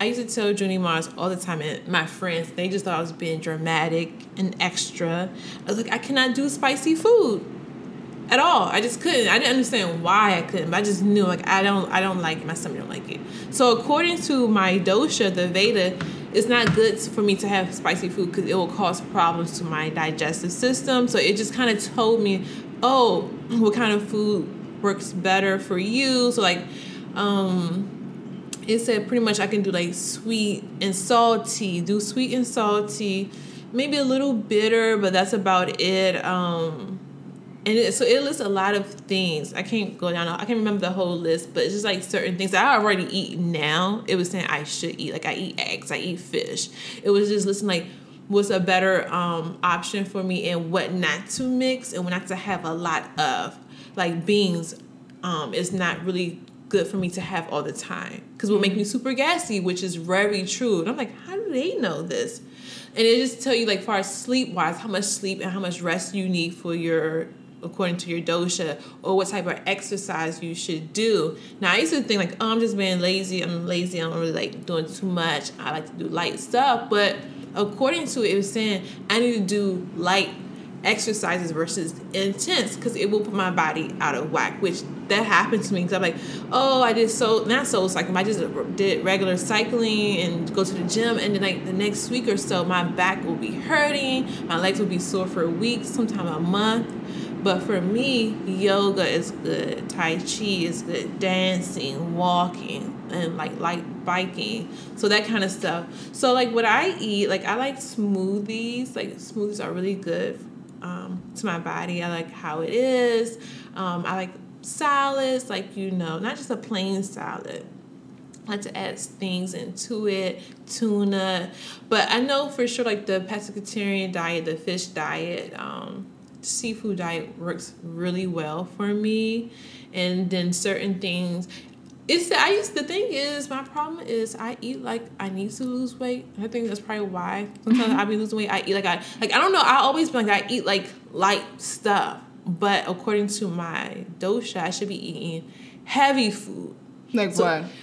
I used to tell Junie Mars all the time, and my friends, they just thought I was being dramatic and extra. I was like, I cannot do spicy food at all. I just couldn't. I didn't understand why I couldn't, but I just knew, like, I don't I don't like it. My stomach don't like it. So according to my dosha, the Veda, it's not good for me to have spicy food because it will cause problems to my digestive system. So it just kind of told me, oh, what kind of food works better for you. So, like, um... it said pretty much I can do like sweet and salty, do sweet and salty, maybe a little bitter, but that's about it. Um, and it, so it lists a lot of things. I can't go down, I can't remember the whole list, but it's just like certain things that I already eat now. It was saying I should eat, like I eat eggs, I eat fish. It was just listing like what's a better um, option for me and what not to mix and what not to have a lot of. Like beans um, is not really good for me to have all the time because it will make me super gassy, which is very true. And I'm like, how do they know this? And it just tell you, like, far as sleep wise, how much sleep and how much rest you need for your, according to your dosha, or what type of exercise you should do. Now I used to think like, oh, I'm just being lazy. I'm lazy. I don't really like doing too much. I like to do light stuff. But according to it, it was saying I need to do light exercises versus intense because it will put my body out of whack, which that happened to me because I'm like, oh, I did so not soul cycling, I just did regular cycling and go to the gym, and then like the next week or so my back will be hurting, my legs will be sore for a week, sometime a month. But for me, yoga is good, Tai Chi is good, dancing, walking, and like light biking, so that kind of stuff. So like what I eat, like I like smoothies. Like smoothies are really good Um, to my body. I like how it is. Um, I like salads, like, you know, not just a plain salad. I like to add things into it, tuna. But I know for sure, like the pescatarian diet, the fish diet, um, seafood diet works really well for me. And then certain things. It's I used the thing is my problem is I eat like I need to lose weight. I think that's probably why sometimes I be losing weight. I eat like I like I don't know. I always be like I eat like light stuff, but according to my dosha, I should be eating heavy food. Like so, what?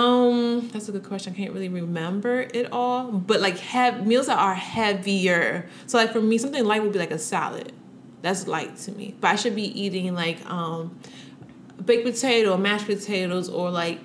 Um, that's a good question. I can't really remember it all, but like have meals that are heavier. So like for me, something light would be like a salad. That's light to me, but I should be eating like um. baked potato or mashed potatoes or like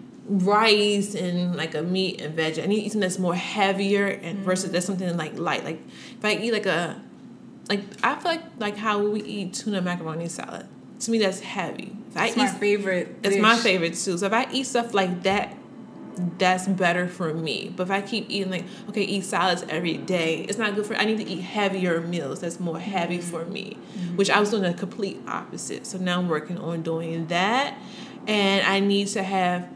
rice and like a meat and veg. I need something that's more heavier and versus that's something like light. Like if I eat like a like I feel like like how we eat tuna macaroni salad. To me that's heavy. If I It's eat, my favorite. It's dish. my favorite too. So if I eat stuff like that, that's better for me. But if I keep eating like okay, eat salads every day, it's not good for I need to eat heavier meals that's more heavy for me. Mm-hmm. Which I was doing the complete opposite. So now I'm working on doing that. And I need to have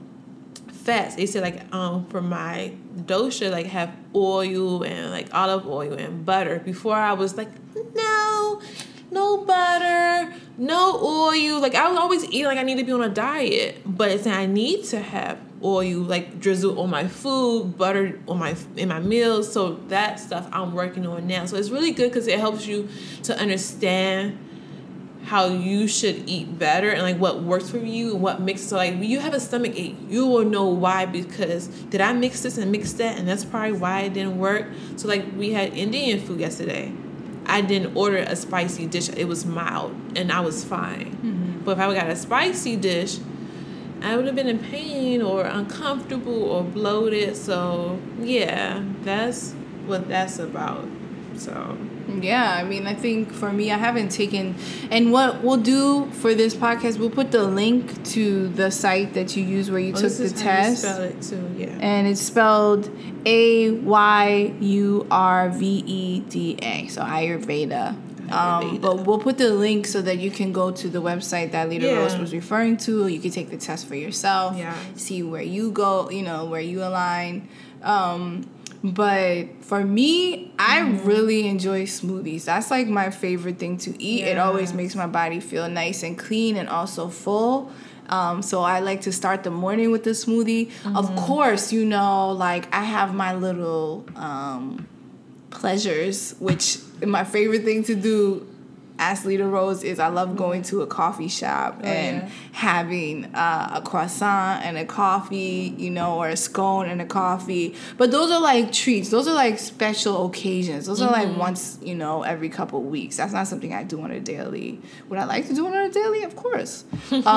fats. They said like um for my dosha, like have oil and like olive oil and butter. Before I was like, no, no butter, no oil. Like I was always eating like I need to be on a diet. But it's I need to have oil, like drizzle on my food, butter on my in my meals. So that stuff I'm working on now. So it's really good because it helps you to understand how you should eat better and like what works for you and what mixes. So like when you have a stomach ache, you will know why, because did I mix this and mix that, and that's probably why it didn't work. So like we had Indian food yesterday. I didn't order a spicy dish. It was mild and I was fine. Mm-hmm. But if I got a spicy dish, I would have been in pain or uncomfortable or bloated. So yeah, that's what that's about. So yeah, I mean, I think for me, I haven't taken, and what we'll do for this podcast, we'll put the link to the site that you use where you oh, took the test. Spell it too, yeah. And it's spelled A Y U R V E D A, so Ayurveda. Um, but we'll put the link so that you can go to the website that Leader yeah. Rose was referring to. You can take the test for yourself, yeah. see where you go, you know, where you align. Um, but for me, I mm-hmm. really enjoy smoothies. That's like my favorite thing to eat. Yeah. It always makes my body feel nice and clean and also full. Um, so I like to start the morning with the smoothie. Mm-hmm. Of course, you know, like I have my little um, pleasures, which my favorite thing to do Ask Lita Rose is I love going to a coffee shop oh, and yeah. having uh, a croissant and a coffee, you know, or a scone and a coffee. But those are like treats. Those are like special occasions. Those mm-hmm. are like once, you know, every couple of weeks. That's not something I do on a daily. Would I like to do it on a daily? Of course.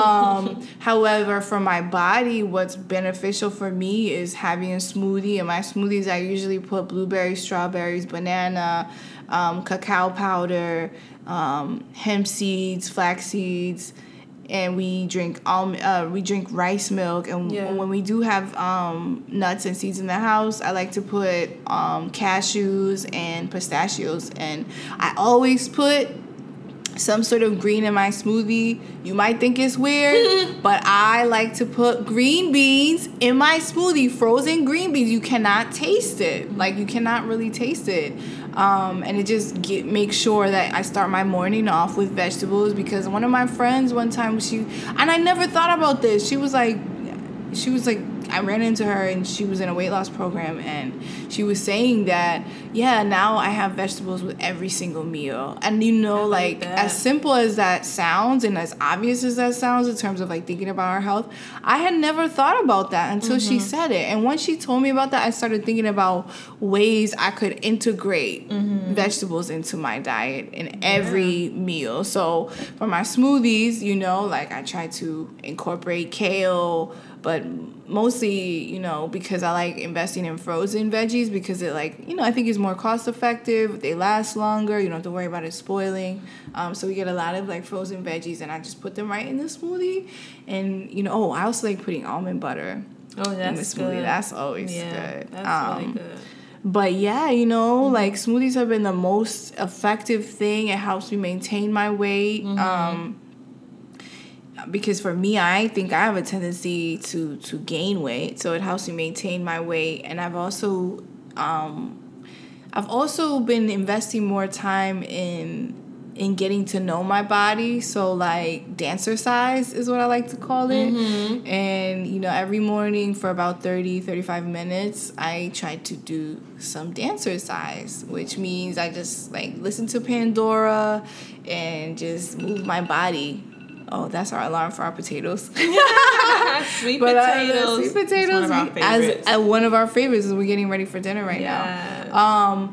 um, however, for my body, what's beneficial for me is having a smoothie. In my smoothies, I usually put blueberries, strawberries, banana, um, cacao powder, Um, hemp seeds, flax seeds, and we drink alm- uh, we drink rice milk. And yeah. when we do have um, nuts and seeds in the house, I like to put um, cashews and pistachios. And I always put some sort of green in my smoothie. You might think it's weird, but I like to put green beans in my smoothie. Frozen green beans. You cannot taste it. Like, you cannot really taste it. Um, and it just get, makes sure that I start my morning off with vegetables, because one of my friends one time, she, and I never thought about this, she was like, she was like, I ran into her and she was in a weight loss program, and she was saying that, yeah, now I have vegetables with every single meal. And you know, like, like as simple as that sounds and as obvious as that sounds in terms of like thinking about our health, I had never thought about that until mm-hmm. she said it. And once she told me about that, I started thinking about ways I could integrate mm-hmm. vegetables into my diet in every yeah. meal. So for my smoothies, you know, like I try to incorporate kale, but mostly, you know, because I like investing in frozen veggies, because it, like, you know, I think it's more cost effective. They last longer. You don't have to worry about it spoiling. Um, so we get a lot of like frozen veggies, and I just put them right in the smoothie. And, you know, oh, I also like putting almond butter oh, that's in the smoothie. good. That's always yeah, good. That's um, really good. But yeah, you know, mm-hmm. like smoothies have been the most effective thing. It helps me maintain my weight. Mm-hmm. Um, Because for me, I think I have a tendency to, to gain weight, so it helps me maintain my weight. And I've also, um, I've also been investing more time in in getting to know my body. So like dancercise is what I like to call it. Mm-hmm. And you know, every morning for about thirty, thirty-five minutes, I try to do some dancercise, which means I just like listen to Pandora and just move my body. Oh, that's our alarm for our potatoes. Sweet but, potatoes. Uh, sweet potatoes. It's one of our favorites. As uh, one of our favorites, as we're getting ready for dinner right yes. now. Um,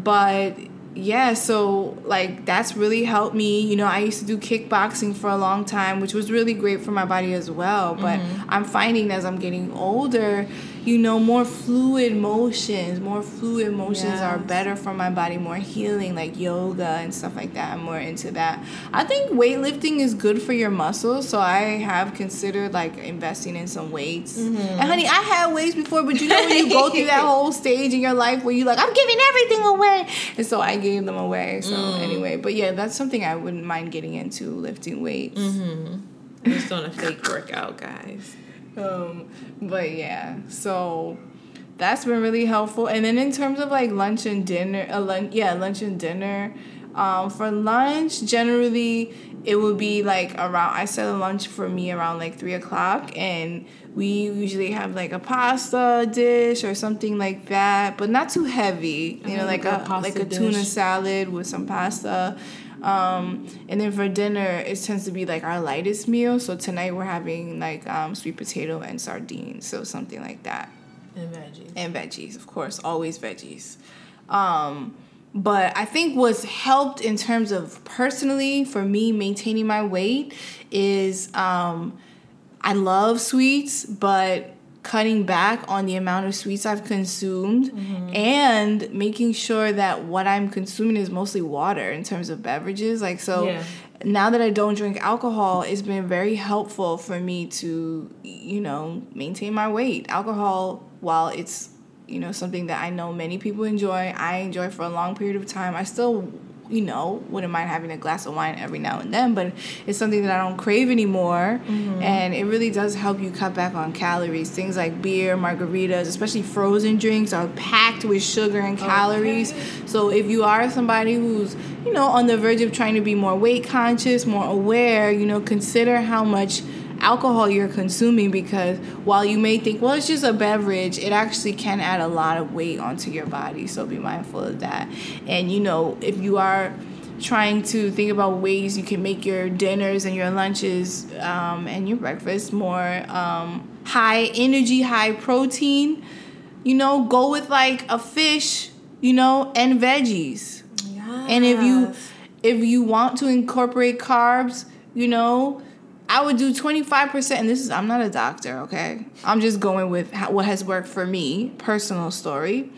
but yeah, so like that's really helped me. You know, I used to do kickboxing for a long time, which was really great for my body as well. But mm-hmm. I'm finding as I'm getting older, you know, more fluid motions, more fluid motions yes. are better for my body, more healing, like yoga and stuff like that. I'm more into that. I think weightlifting is good for your muscles, so I have considered like investing in some weights. Mm-hmm. And honey, I had weights before, but you know when you go through that whole stage in your life where you're like, I'm giving everything away, and so I gave them away. So mm. anyway, but yeah, that's something I wouldn't mind getting into, lifting weights. Mm-hmm. I'm just doing a fake workout, guys. Um, but yeah, so that's been really helpful. And then in terms of like lunch and dinner, uh, lunch, yeah, lunch and dinner. Um, for lunch, generally it would be like around. I set a lunch for me around like three o'clock, and we usually have like a pasta dish or something like that, but not too heavy. You know, like a like a dish. Tuna salad with some pasta. Um, and then for dinner, it tends to be like our lightest meal. So tonight we're having like um, sweet potato and sardines, so something like that. And veggies. And veggies, of course, always veggies. Um, but I think what's helped in terms of personally for me maintaining my weight is um, I love sweets, but cutting back on the amount of sweets I've consumed mm-hmm. and making sure that what I'm consuming is mostly water in terms of beverages. Like, so yeah. now that I don't drink alcohol, it's been very helpful for me to, you know, maintain my weight. Alcohol, while it's, you know, something that I know many people enjoy, I enjoy for a long period of time. I still, you know, wouldn't mind having a glass of wine every now and then, but it's something that I don't crave anymore. Mm-hmm. And it really does help you cut back on calories. Things like beer, margaritas, especially frozen drinks, are packed with sugar and calories. Okay. So if you are somebody who's, you know, on the verge of trying to be more weight conscious, more aware, you know, consider how much alcohol you're consuming, because while you may think, well, it's just a beverage, it actually can add a lot of weight onto your body. So be mindful of that. And, you know, if you are trying to think about ways you can make your dinners and your lunches um, and your breakfast more um, high energy, high protein. You know, go with like a fish, you know, and veggies. Yes. And if you if you want to incorporate carbs, you know, I would do twenty-five percent. And this is, I'm not a doctor, okay? I'm just going with how, what has worked for me, personal story.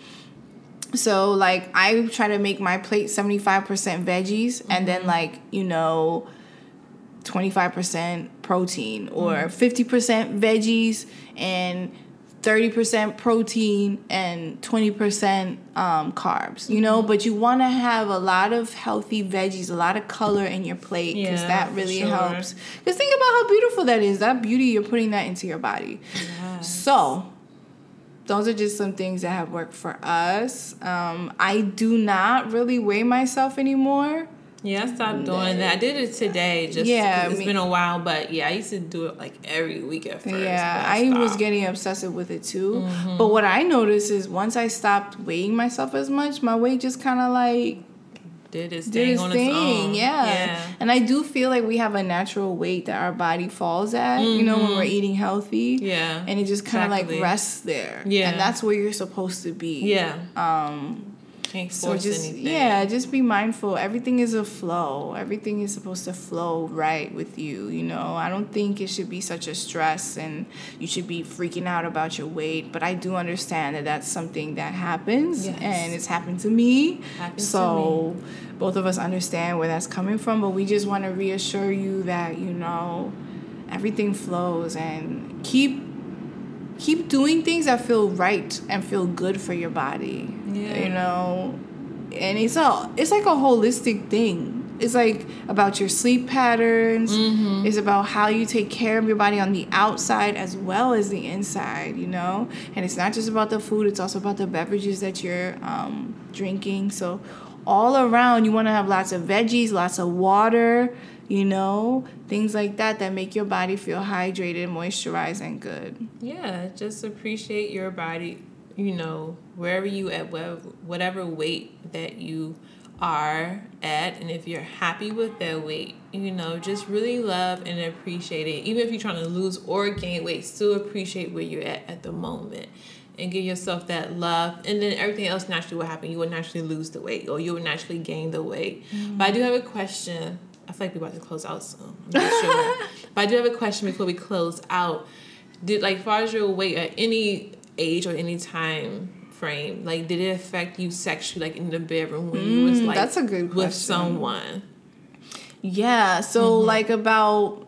So, like, I try to make my plate seventy-five percent veggies mm-hmm. and then, like, you know, twenty-five percent protein or mm-hmm. fifty percent veggies and thirty percent protein and twenty percent um, carbs, you know? Mm-hmm. But you want to have a lot of healthy veggies, a lot of color in your plate because yeah, that really sure. helps. Because think about how beautiful that is. That beauty, you're putting that into your body. Yes. So those are just some things that have worked for us. Um, I do not really weigh myself anymore. Yeah, I stopped doing that. I did it today. Just yeah, it's I mean, been a while, but yeah, I used to do it like every week at first. Yeah, I, I was getting obsessive with it too. Mm-hmm. But what I noticed is once I stopped weighing myself as much, my weight just kind of like did its thing on its own. Yeah. yeah, and I do feel like we have a natural weight that our body falls at. Mm-hmm. You know, when we're eating healthy. Yeah, and it just kind of exactly. like rests there. Yeah, and that's where you're supposed to be. Yeah. Um. Can't so force just anything. Yeah, just be mindful. Everything is a flow. Everything is supposed to flow right with you, you know. I don't think it should be such a stress and you should be freaking out about your weight, but I do understand that that's something that happens yes. and it's happened to me. Happened so to me. Both of us understand where that's coming from, but we just want to reassure you that, you know, everything flows and keep Keep doing things that feel right and feel good for your body. Yeah. You know? And it's a it's like a holistic thing. It's like about your sleep patterns. Mm-hmm. It's about how you take care of your body on the outside as well as the inside, you know? And it's not just about the food, it's also about the beverages that you're um, drinking. So all around you want to have lots of veggies, lots of water, you know, things like that that make your body feel hydrated, moisturized, and good. Yeah, just appreciate your body, you know, wherever you at, whatever weight that you are at. And if you're happy with that weight, you know, just really love and appreciate it. Even if you're trying to lose or gain weight, still appreciate where you're at at the moment. And give yourself that love. And then everything else naturally will happen. You will naturally lose the weight or you will naturally gain the weight. Mm-hmm. But I do have a question. I feel like we're about to close out soon. I'm not sure. But I do have a question before we close out. Did, like, as far as your weight at any age or any time frame, like, did it affect you sexually, like, in the bedroom when mm, you was, like, that's a good with someone? Yeah. So, mm-hmm. like, about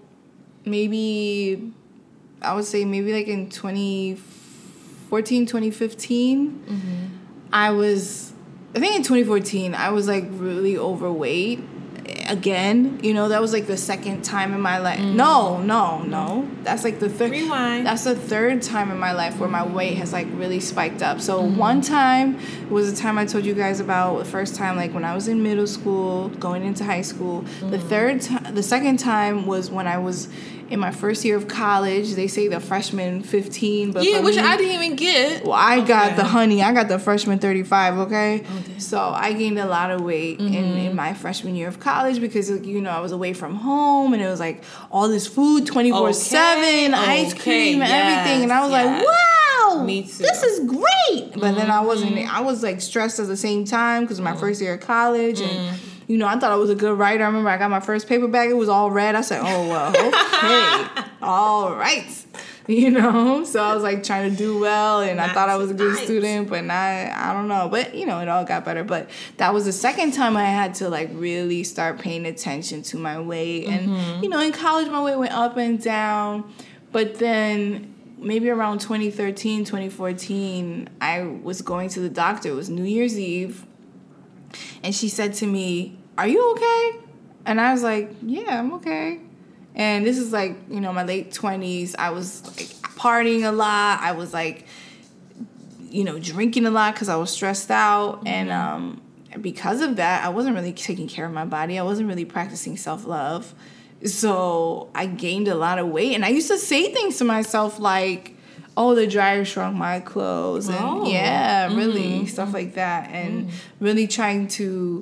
maybe, I would say maybe, like, in twenty fourteen, twenty fifteen, mm-hmm. I was, I think in twenty fourteen, I was, like, really overweight. Again, you know, that was like the second time in my life. Mm. No, no, no. That's like the third. Rewind. That's the third time in my life where my weight has like really spiked up. So mm-hmm. one time was the time I told you guys about. The first time, like when I was in middle school, going into high school. Mm-hmm. The third time, the second time was when I was in my first year of college. They say the freshman fifteen, but yeah, which me, I didn't even get. Well, I okay. got the honey. I got the freshman thirty-five. Okay, okay. So I gained a lot of weight mm-hmm. in, in my freshman year of college because, you know, I was away from home and it was like all this food twenty-four seven, okay. ice cream, yes. everything, and I was yes. like, wow, me too. This is great. But mm-hmm. then I wasn't. I was like stressed at the same time because my mm-hmm. first year of college and. Mm-hmm. You know, I thought I was a good writer. I remember I got my first paperback. It was all red. I said, oh, well, okay. All right. You know? So I was, like, trying to do well, and not I thought I was a good nice. student, but not, I don't know. But, you know, it all got better. But that was the second time I had to, like, really start paying attention to my weight. And, mm-hmm. you know, in college, my weight went up and down. But then maybe around twenty thirteen, twenty fourteen, I was going to the doctor. It was New Year's Eve. And she said to me, are you okay? And I was like, yeah, I'm okay. And this is like, you know, my late twenties. I was like partying a lot. I was like, you know, drinking a lot because I was stressed out. Mm-hmm. And um, because of that, I wasn't really taking care of my body. I wasn't really practicing self-love. So I gained a lot of weight. And I used to say things to myself like, oh, the dryer shrunk my clothes. And oh. yeah, really, mm-hmm. stuff like that. And mm-hmm. really trying to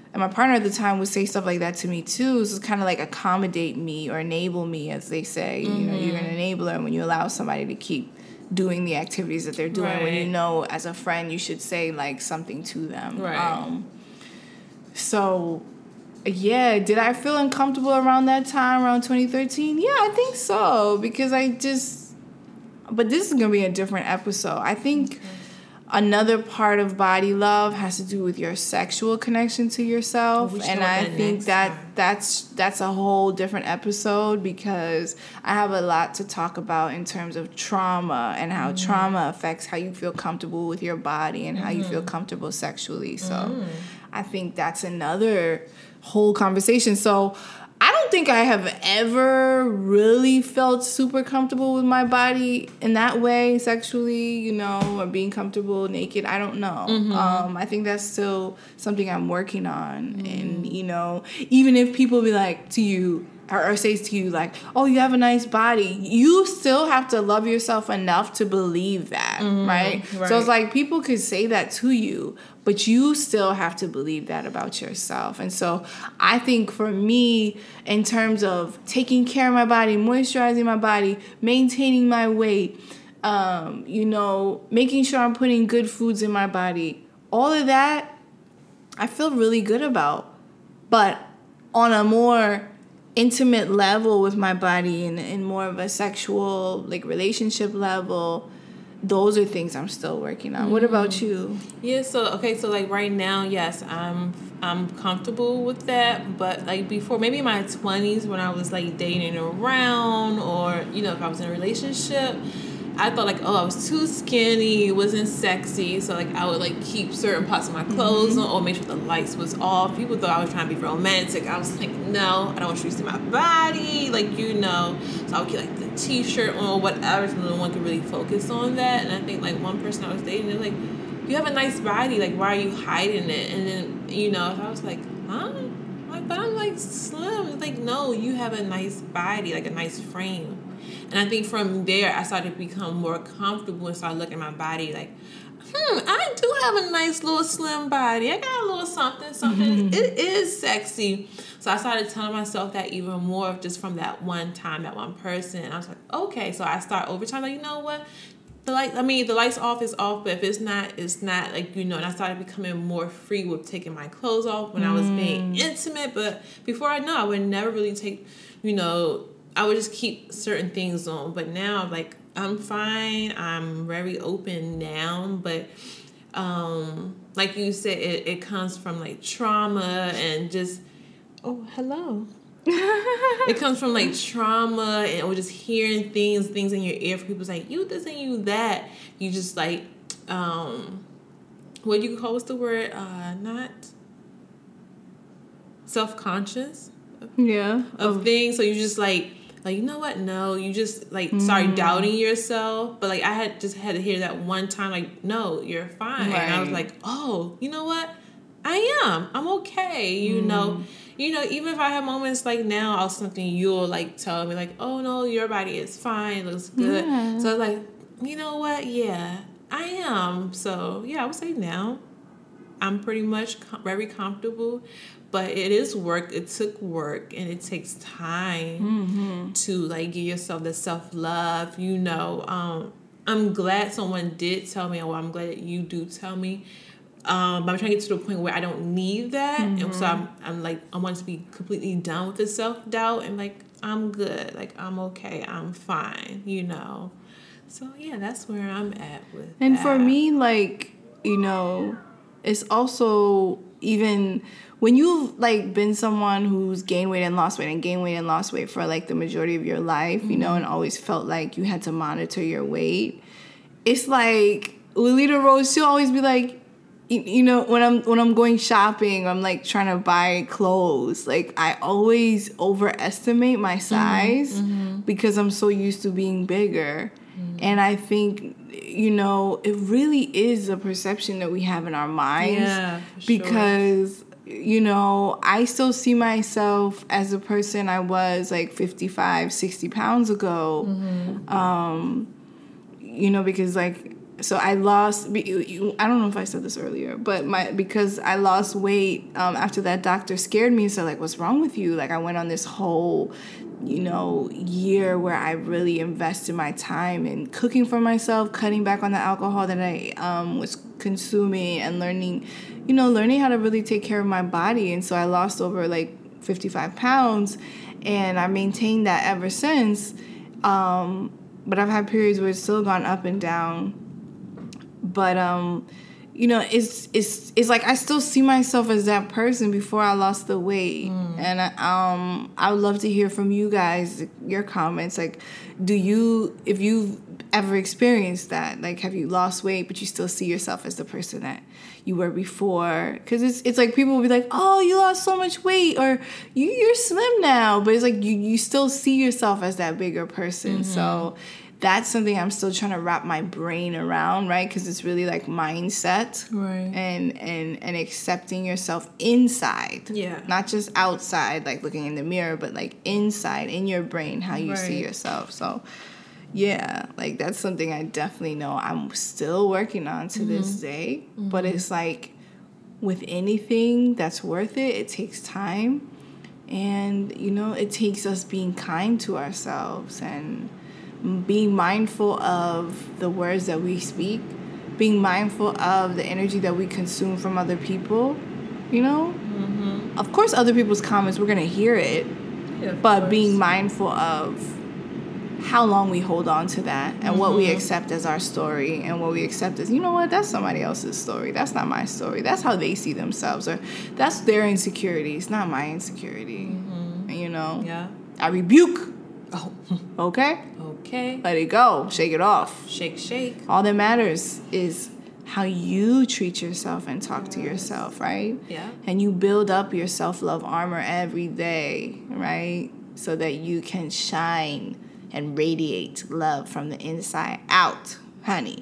and my partner at the time would say stuff like that to me too. So it's kind of like accommodate me or enable me, as they say. Mm-hmm. You know, you're an enabler when you allow somebody to keep doing the activities that they're doing. Right. When you know, as a friend, you should say like something to them. Right. Um, so, yeah, did I feel uncomfortable around that time, around twenty thirteen? Yeah, I think so, because I just. But this is gonna be a different episode. I think. Okay. Another part of body love has to do with your sexual connection to yourself, oh, and I think that time. that's that's a whole different episode, because I have a lot to talk about in terms of trauma and how mm. trauma affects how you feel comfortable with your body and how mm. you feel comfortable sexually. So mm. I think that's another whole conversation. So I don't think I have ever really felt super comfortable with my body in that way, sexually, you know, or being comfortable naked. I don't know. Mm-hmm. Um, I think that's still something I'm working on. Mm-hmm. And, you know, even if people be like to you, or, or say to you like, oh, you have a nice body, you still have to love yourself enough to believe that, mm-hmm. right? right? So it's like people could say that to you, but you still have to believe that about yourself. And so I think for me, in terms of taking care of my body, moisturizing my body, maintaining my weight, um, you know, making sure I'm putting good foods in my body, all of that, I feel really good about. But on a more intimate level with my body and, and more of a sexual, like, relationship level, those are things I'm still working on. Mm-hmm. What about you? Yeah, so okay, so like right now, yes, I'm I'm comfortable with that, but like before, maybe in my twenties when I was like dating around, or you know, if I was in a relationship, I thought like, oh, I was too skinny, wasn't sexy, so like I would like keep certain parts of my clothes mm-hmm. on, or make sure the lights was off. People thought I was trying to be romantic. I was like, no, I don't want you to see my body, like, you know. So I would keep like the t-shirt on or whatever, so no one could really focus on that. And I think like one person I was dating, they're like, you have a nice body, like why are you hiding it? And then, you know, I was like, huh? Like, but I'm like slim. It's like, no, you have a nice body, like a nice frame. And I think from there, I started to become more comfortable and started looking at my body like, hmm, I do have a nice little slim body. I got a little something, something. It is sexy. So I started telling myself that even more just from that one time, that one person. And I was like, okay. So I start over time, like, you know what? The light, I mean, the lights off is off, but if it's not, it's not, like, you know. And I started becoming more free with taking my clothes off when mm. I was being intimate. But before I know, I would never really take, you know, I would just keep certain things on. But now, like, I'm fine. I'm very open now. But um, like you said, it, it comes from, like, trauma and just, oh, hello. It comes from, like, trauma and or just hearing things, things in your ear from people like, you this and you that. You just, like, um, what you call, what's the word? Uh, not self-conscious. Yeah. Of oh. things. So you just, like, like, you know what? No, you just, like, mm. start doubting yourself. But, like, I had just had to hear that one time, like, no, you're fine. Right. And I was like, oh, you know what? I am. I'm okay. You mm. know, you know, even if I have moments like now, I'll something you'll, like, tell me, like, oh, no, your body is fine. It looks good. Yeah. So I was like, you know what? Yeah, I am. So, yeah, I would say now I'm pretty much com- very comfortable. But it is work. It took work, and it takes time mm-hmm. to, like, give yourself the self-love, you know. Um, I'm glad someone did tell me, or I'm glad that you do tell me. Um, but I'm trying to get to the point where I don't need that. Mm-hmm. And so I'm, I'm, like, I want to be completely done with the self-doubt and, like, I'm good. Like, I'm okay. I'm fine, you know. So, yeah, that's where I'm at with And that. for me, like, you know, it's also even... When you've, like, been someone who's gained weight and lost weight and gained weight and lost weight for, like, the majority of your life, mm-hmm. you know, and always felt like you had to monitor your weight, it's like, Lolita Rose, she'll always be like, you, you know, when I'm when I'm going shopping, I'm, like, trying to buy clothes, like, I always overestimate my size mm-hmm. because I'm so used to being bigger. Mm-hmm. And I think, you know, it really is a perception that we have in our minds yeah, for because... Sure. You know, I still see myself as a person I was like fifty-five, sixty pounds ago. Mm-hmm. Um, you know, because like so I lost, I don't know if I said this earlier, but my because I lost weight um, after that doctor scared me. So like, what's wrong with you? Like I went on this whole, you know, year where I really invested my time in cooking for myself, cutting back on the alcohol that I um, was consuming, and learning, you know, learning how to really take care of my body. And so I lost over like fifty-five pounds, and I maintained that ever since. Um, but I've had periods where it's still gone up and down. But, um, you know, it's it's it's like I still see myself as that person before I lost the weight. Mm. And I, um, I would love to hear from you guys, your comments. Like, do you, if you've ever experienced that, like, have you lost weight, but you still see yourself as the person that you were before? Because it's it's like people will be like, oh, you lost so much weight, or you, you're slim now. But it's like you, you still see yourself as that bigger person. Mm-hmm. So that's something I'm still trying to wrap my brain around, right? Because it's really like mindset, right? And and and accepting yourself inside, yeah, not just outside, like looking in the mirror, but like inside in your brain, how you right. see yourself. So, yeah, like that's something I definitely know I'm still working on to mm-hmm. this day. Mm-hmm. But it's like with anything that's worth it, it takes time, and you know, it takes us being kind to ourselves and being mindful of the words that we speak, being mindful of the energy that we consume from other people, you know? Mm-hmm. Of course, other people's comments, we're going to hear it, yeah, but course. Being mindful of how long we hold on to that and mm-hmm. what we accept as our story and what we accept as, you know what, that's somebody else's story. That's not my story. That's how they see themselves, or that's their insecurities, not my insecurity. Mm-hmm. You know? Yeah. I rebuke. Oh. Okay? Okay. Let it go. Shake it off. Shake, shake. All that matters is how you treat yourself and talk yes. to yourself, right? Yeah. And you build up your self-love armor every day, right? So that you can shine and radiate love from the inside out, honey.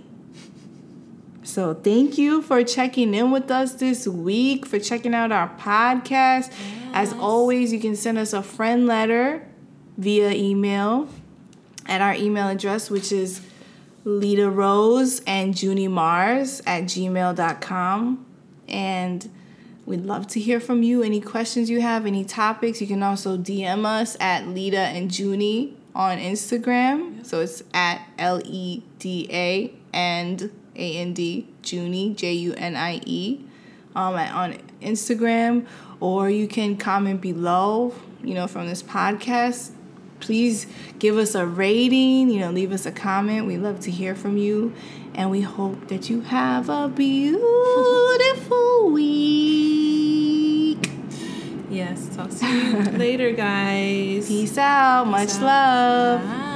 So thank you for checking in with us this week, for checking out our podcast. Yes. As always, you can send us a friend letter via email at our email address, which is Lita Rose and Junie Mars at gmail dot com. And we'd love to hear from you. Any questions you have, any topics, you can also D M us at Lita and Junie on Instagram. So it's at L E D A and A N D, Junie, J U N I E, um, on Instagram. Or you can comment below, you know, from this podcast. Please give us a rating, you know, leave us a comment. We love to hear from you. And we hope that you have a beautiful week. Yes, talk to you later, guys. Peace out. Peace Much out. love. Bye.